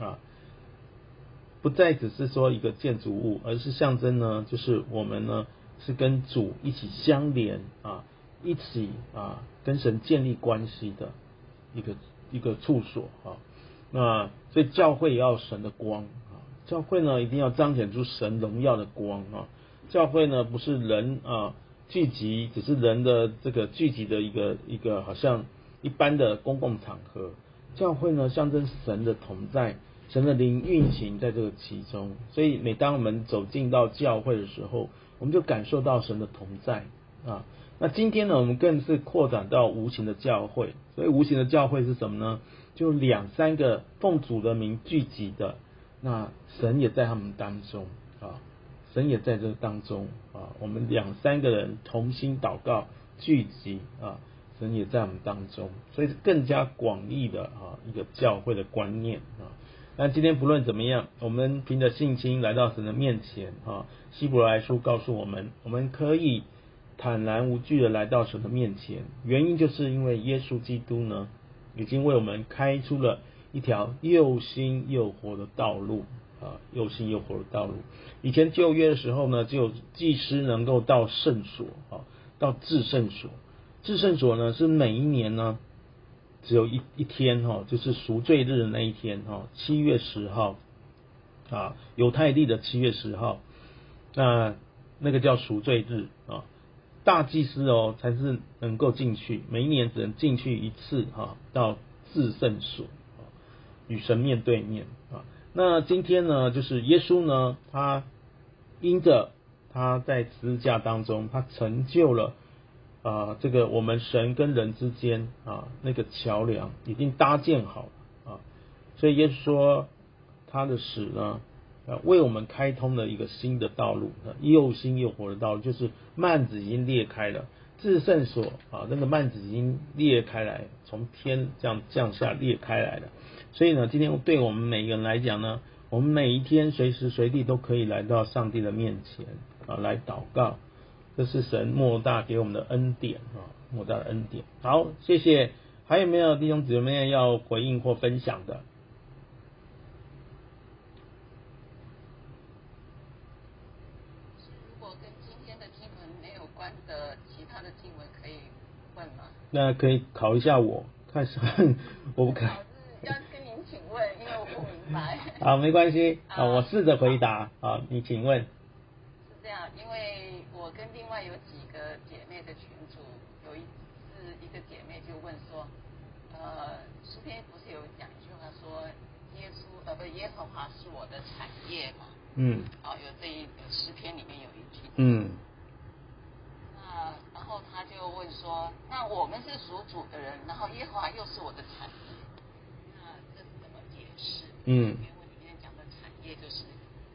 不再只是说一个建筑物，而是象征呢，就是我们呢是跟主一起相连一起跟神建立关系的一个处所那所以教会也要神的光教会呢一定要彰显出神荣耀的光教会呢不是人聚集，只是人的这个聚集的一个好像一般的公共场合。教会呢象征神的同在，神的灵运行在这个其中，所以每当我们走进到教会的时候，我们就感受到神的同在那今天呢，我们更是扩展到无形的教会。所以无形的教会是什么呢？就2-3个奉主的名聚集的，那神也在他们当中神也在这个当中我们2-3个人同心祷告聚集神也在我们当中，所以更加广义的一个教会的观念那今天不论怎么样，我们凭着信心来到神的面前希伯来书告诉我们，我们可以坦然无惧的来到神的面前，原因就是因为耶稣基督呢已经为我们开出了一条又新又活的道路又新又活的道路。以前旧约的时候呢，只有祭司能够到圣所到至圣所。至圣所呢是每一年呢只有一天就是赎罪日的那一天7月10号犹太历的7月10号，那个叫赎罪日大祭司才是能够进去，每一年只能进去一次到至圣所与神面对面那今天呢，就是耶稣呢，他因着他在十字架当中，他成就了这个我们神跟人之间那个桥梁已经搭建好了所以耶稣说他的死呢为我们开通了一个新的道路又新又活的道路，就是幔子已经裂开了，至圣所那个幔子已经裂开来，从天这样降下裂开来了。所以呢，今天对我们每一个人来讲呢，我们每一天随时随地都可以来到上帝的面前来祷告，这是神莫大给我们的恩典莫大的恩典。好，谢谢。还有没有弟兄姊妹要回应或分享的？ 如果跟今天的经文没有关的其他的经文可以问吗？ 那可以考一下我，看是我不看。 老师要跟您请问，因为我不明白。 好，没关系我试着回答你请问。 是这样，因为我跟另外有几个姐妹的群组，有一次一个姐妹就问说，诗篇不是有讲一句话说，耶和华是我的产业嘛？有这一个诗篇里面有一句。然后说，那我们是属主的人，然后耶和华又是我的产业，那这是怎么解释？原文里面讲的产业就是，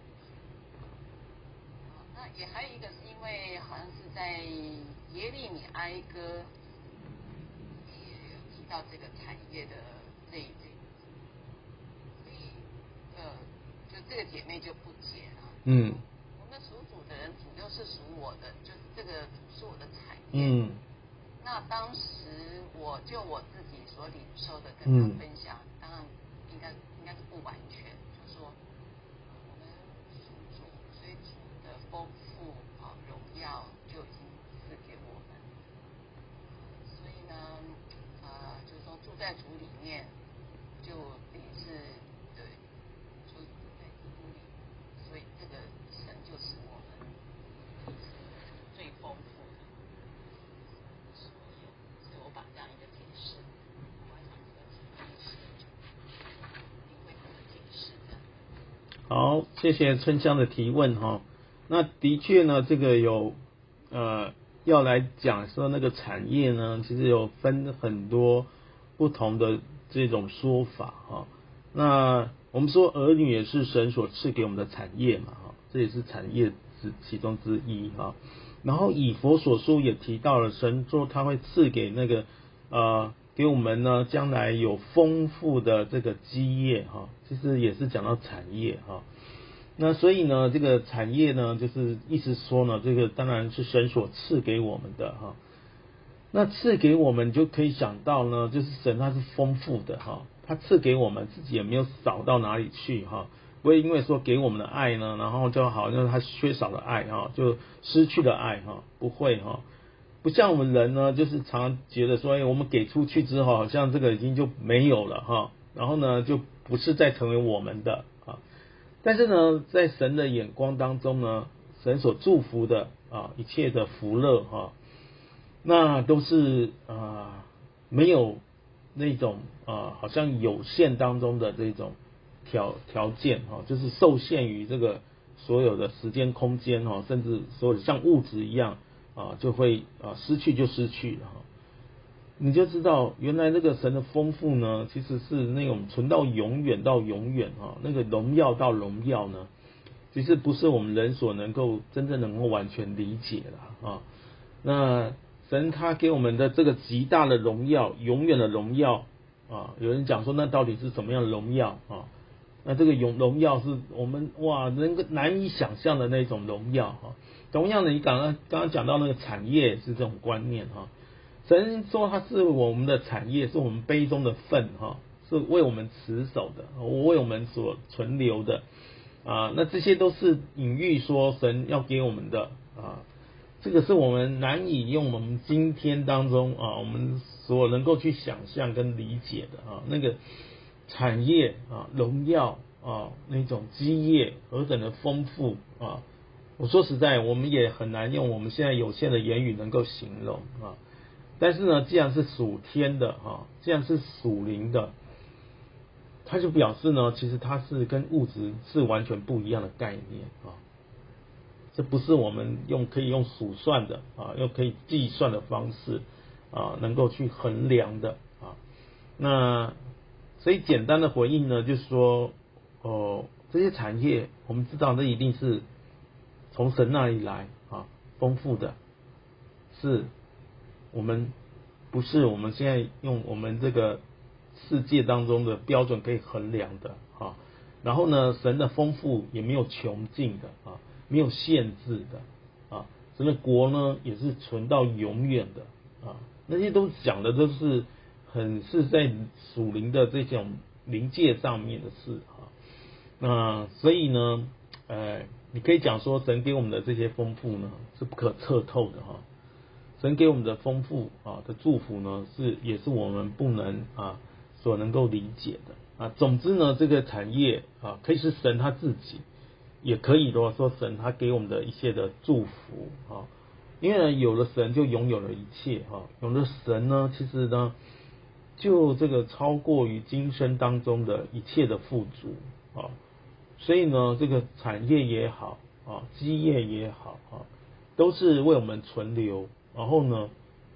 那也还有一个是因为好像是在耶利米哀歌也有提到这个产业的这，所以就这个姐妹就不解了。我们属主的人，主又是属我的，就是这个主是我的产业。那当时我自己所领受的跟他分享，当然应该是不完全，就是说我们属主，所以主的丰富荣耀就已经赐给我们，所以呢就是说住在主里面，就也是对，就住在基督里，所以这个神就是我们最丰富的所有，所以我把这样一个解释，我还想说请医师你会怎么解释的？ 好，谢谢春香的提问哈。那的确呢，这个有要来讲说那个产业呢，其实有分很多不同的这种说法哈。那我们说儿女也是神所赐给我们的产业嘛哈，这也是产业其中之一哈。然后以佛所说也提到了，神说他会赐给那个给我们呢将来有丰富的这个基业哈，其实也是讲到产业哈。那所以呢，这个产业呢，就是意思说呢，这个当然是神所赐给我们的哈。那赐给我们就可以想到呢，就是神他是丰富的哈，他赐给我们自己也没有少到哪里去哈，不会因为说给我们的爱呢，然后就好像他缺少了爱哈，就失去了爱哈，不会哈。不像我们人呢，就是常觉得说，我们给出去之后，好像这个已经就没有了哈，然后呢，就不是再成为我们的啊。但是呢，在神的眼光当中呢，神所祝福的一切的福乐哈，那都是没有那种好像有限当中的这种条件哈，就是受限于这个所有的时间空间哈，甚至所有像物质一样就会失去就失去了哈。你就知道原来那个神的丰富呢，其实是那种存到永远到永远哈，那个荣耀到荣耀呢，其实不是我们人所能够真正能够完全理解的啊。那神他给我们的这个极大的荣耀，永远的荣耀有人讲说那到底是什么样的荣耀啊？那这个荣耀是我们能够难以想象的那种荣耀哈。同样的，你刚刚讲到那个产业是这种观念哈。神说他是我们的产业，是我们杯中的份哈，是为我们持守的，为我们所存留的那这些都是隐喻说神要给我们的这个是我们难以用我们今天当中我们所能够去想象跟理解的那个产业荣耀那种基业何等的丰富我说实在，我们也很难用我们现在有限的言语能够形容但是呢，既然是属天的既然是属灵的，它就表示呢，其实它是跟物质是完全不一样的概念这不是我们可以用数算的又可以计算的方式能够去衡量的那所以简单的回应呢，就是说这些产业我们知道那一定是从神那里来丰富的，是我们不是我们现在用我们这个世界当中的标准可以衡量的然后呢，神的丰富也没有穷尽的没有限制的神的国呢也是存到永远的那些都讲的都是是在属灵的这种灵界上面的事那所以呢你可以讲说神给我们的这些丰富呢是不可测透的神给我们的丰富的祝福呢也是我们不能所能够理解的总之呢，这个产业可以是神他自己，也可以说神他给我们的一切的祝福因为呢有了神就拥有了一切有了神呢，其实呢就这个超过于今生当中的一切的富足所以呢，这个产业也好基业也好都是为我们存留，然后呢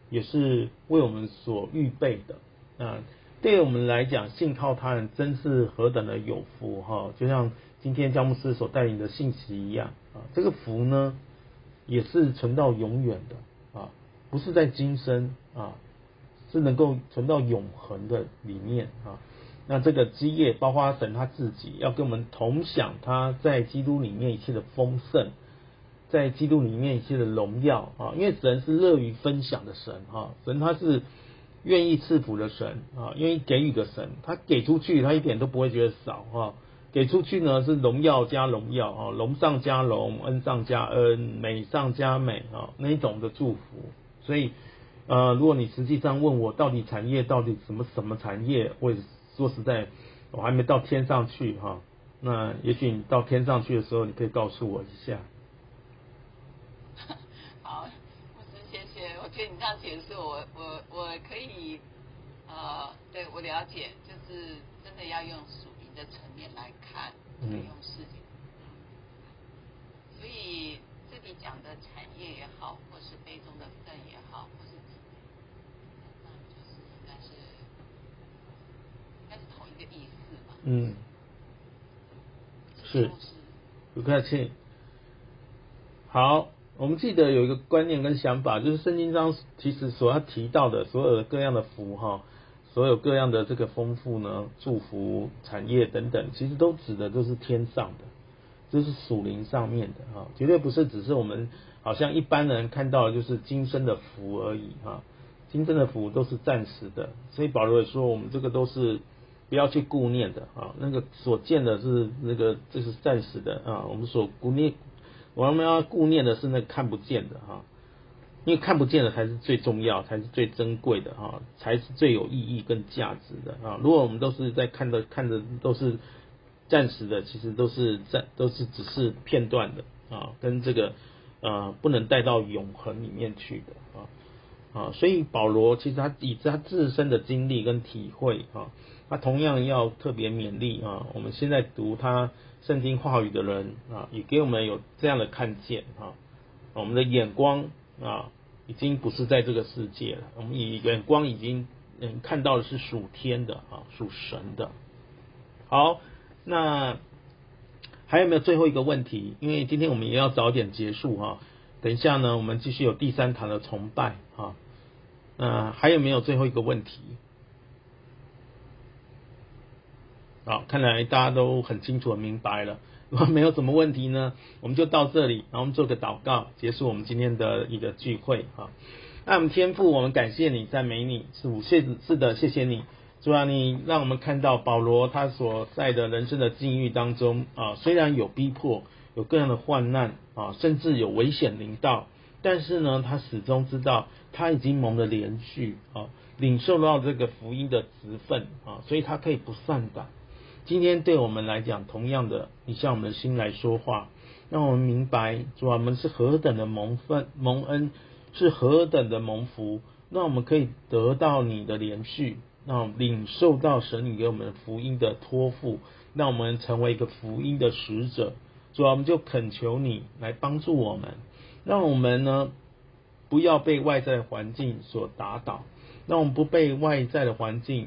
也是为我们所预备的。对我们来讲，信靠他人真是何等的有福哈！就像今天姜牧师所带领的信息一样这个福呢，也是存到永远的不是在今生是能够存到永恒的里面那这个基业，包括神他自己要跟我们同享他在基督里面一切的丰盛，在基督里面一切的荣耀因为神是乐于分享的神神他是愿意赐福的神愿意给予的神，他给出去他一点都不会觉得少给出去呢是荣耀加荣耀荣上加荣，恩上加恩，美上加美那一种的祝福。所以如果你实际上问我到底产业到底什么产业，我也说实在我还没到天上去那也许你到天上去的时候你可以告诉我一下。 好，牧师谢谢，我觉得你这样解释我可以对我了解，就是真的要用属灵的层面来看，用事情所以这里讲的产业也好，或是杯中的分也好，或是那就是应该是同一个意思嘛。 是，不客气。好，我们记得有一个观念跟想法，就是圣经上其实所要提到的所有的各样的福所有各样的这个丰富呢，祝福、产业等等，其实都指的都是天上的，这是属灵上面的绝对不是只是我们好像一般人看到的就是今生的福而已今生的福都是暂时的，所以保罗也说我们这个都是不要去顾念的那个所见的是那个这是暂时的我们所我们要顾念的是那个看不见的因为看不见的才是最重要，才是最珍贵的才是最有意义跟价值的如果我们都是在看的都是暂时的，其实都是只是片段的跟这个不能带到永恒里面去的所以保罗其实他以他自身的经历跟体会他同样要特别勉励我们现在读他圣经话语的人也给我们有这样的看见我们的眼光已经不是在这个世界了，我们眼光已经看到的是属天的属神的。好，那还有没有最后一个问题？因为今天我们也要早点结束等一下呢我们继续有第三堂的崇拜还有没有最后一个问题？好，看来大家都很清楚很明白了。如果没有什么问题呢，我们就到这里，然后我们做个祷告，结束我们今天的一个聚会那我们天父，我们感谢你，赞美你，是的，谢谢你，主啊，你让我们看到保罗他所在的人生的境遇当中虽然有逼迫，有各样的患难甚至有危险临到，但是呢，他始终知道他已经蒙了连续领受到这个福音的职分所以他可以不散胆。今天对我们来讲，同样的，你向我们的心来说话，让我们明白，主啊，我们是何等的蒙恩，是何等的蒙福，让我们可以得到你的连续，让领受到神你给我们福音的托付，让我们成为一个福音的使者。主啊，我们就恳求你来帮助我们，让我们呢不要被外在的环境所打倒，让我们不被外在的环境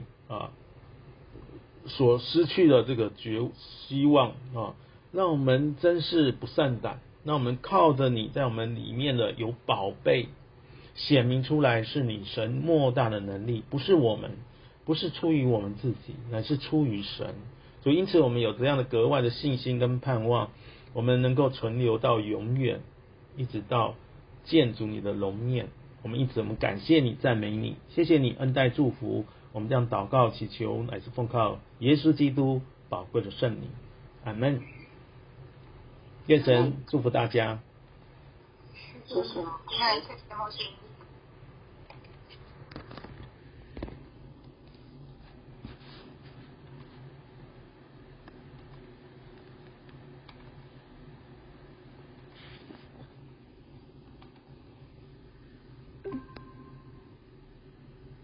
所失去的这个希望让我们真是不散胆，让我们靠着你在我们里面的有宝贝显明出来，是你神莫大的能力，不是我们，不是出于我们自己，乃是出于神。所以因此我们有这样的格外的信心跟盼望，我们能够存留到永远，一直到见主你的容面。我们感谢你，赞美你，谢谢你恩待祝福，我们这样祷告祈求，乃是奉靠耶稣基督宝贵的圣名，阿们。愿神祝福大家。 谢谢牧师。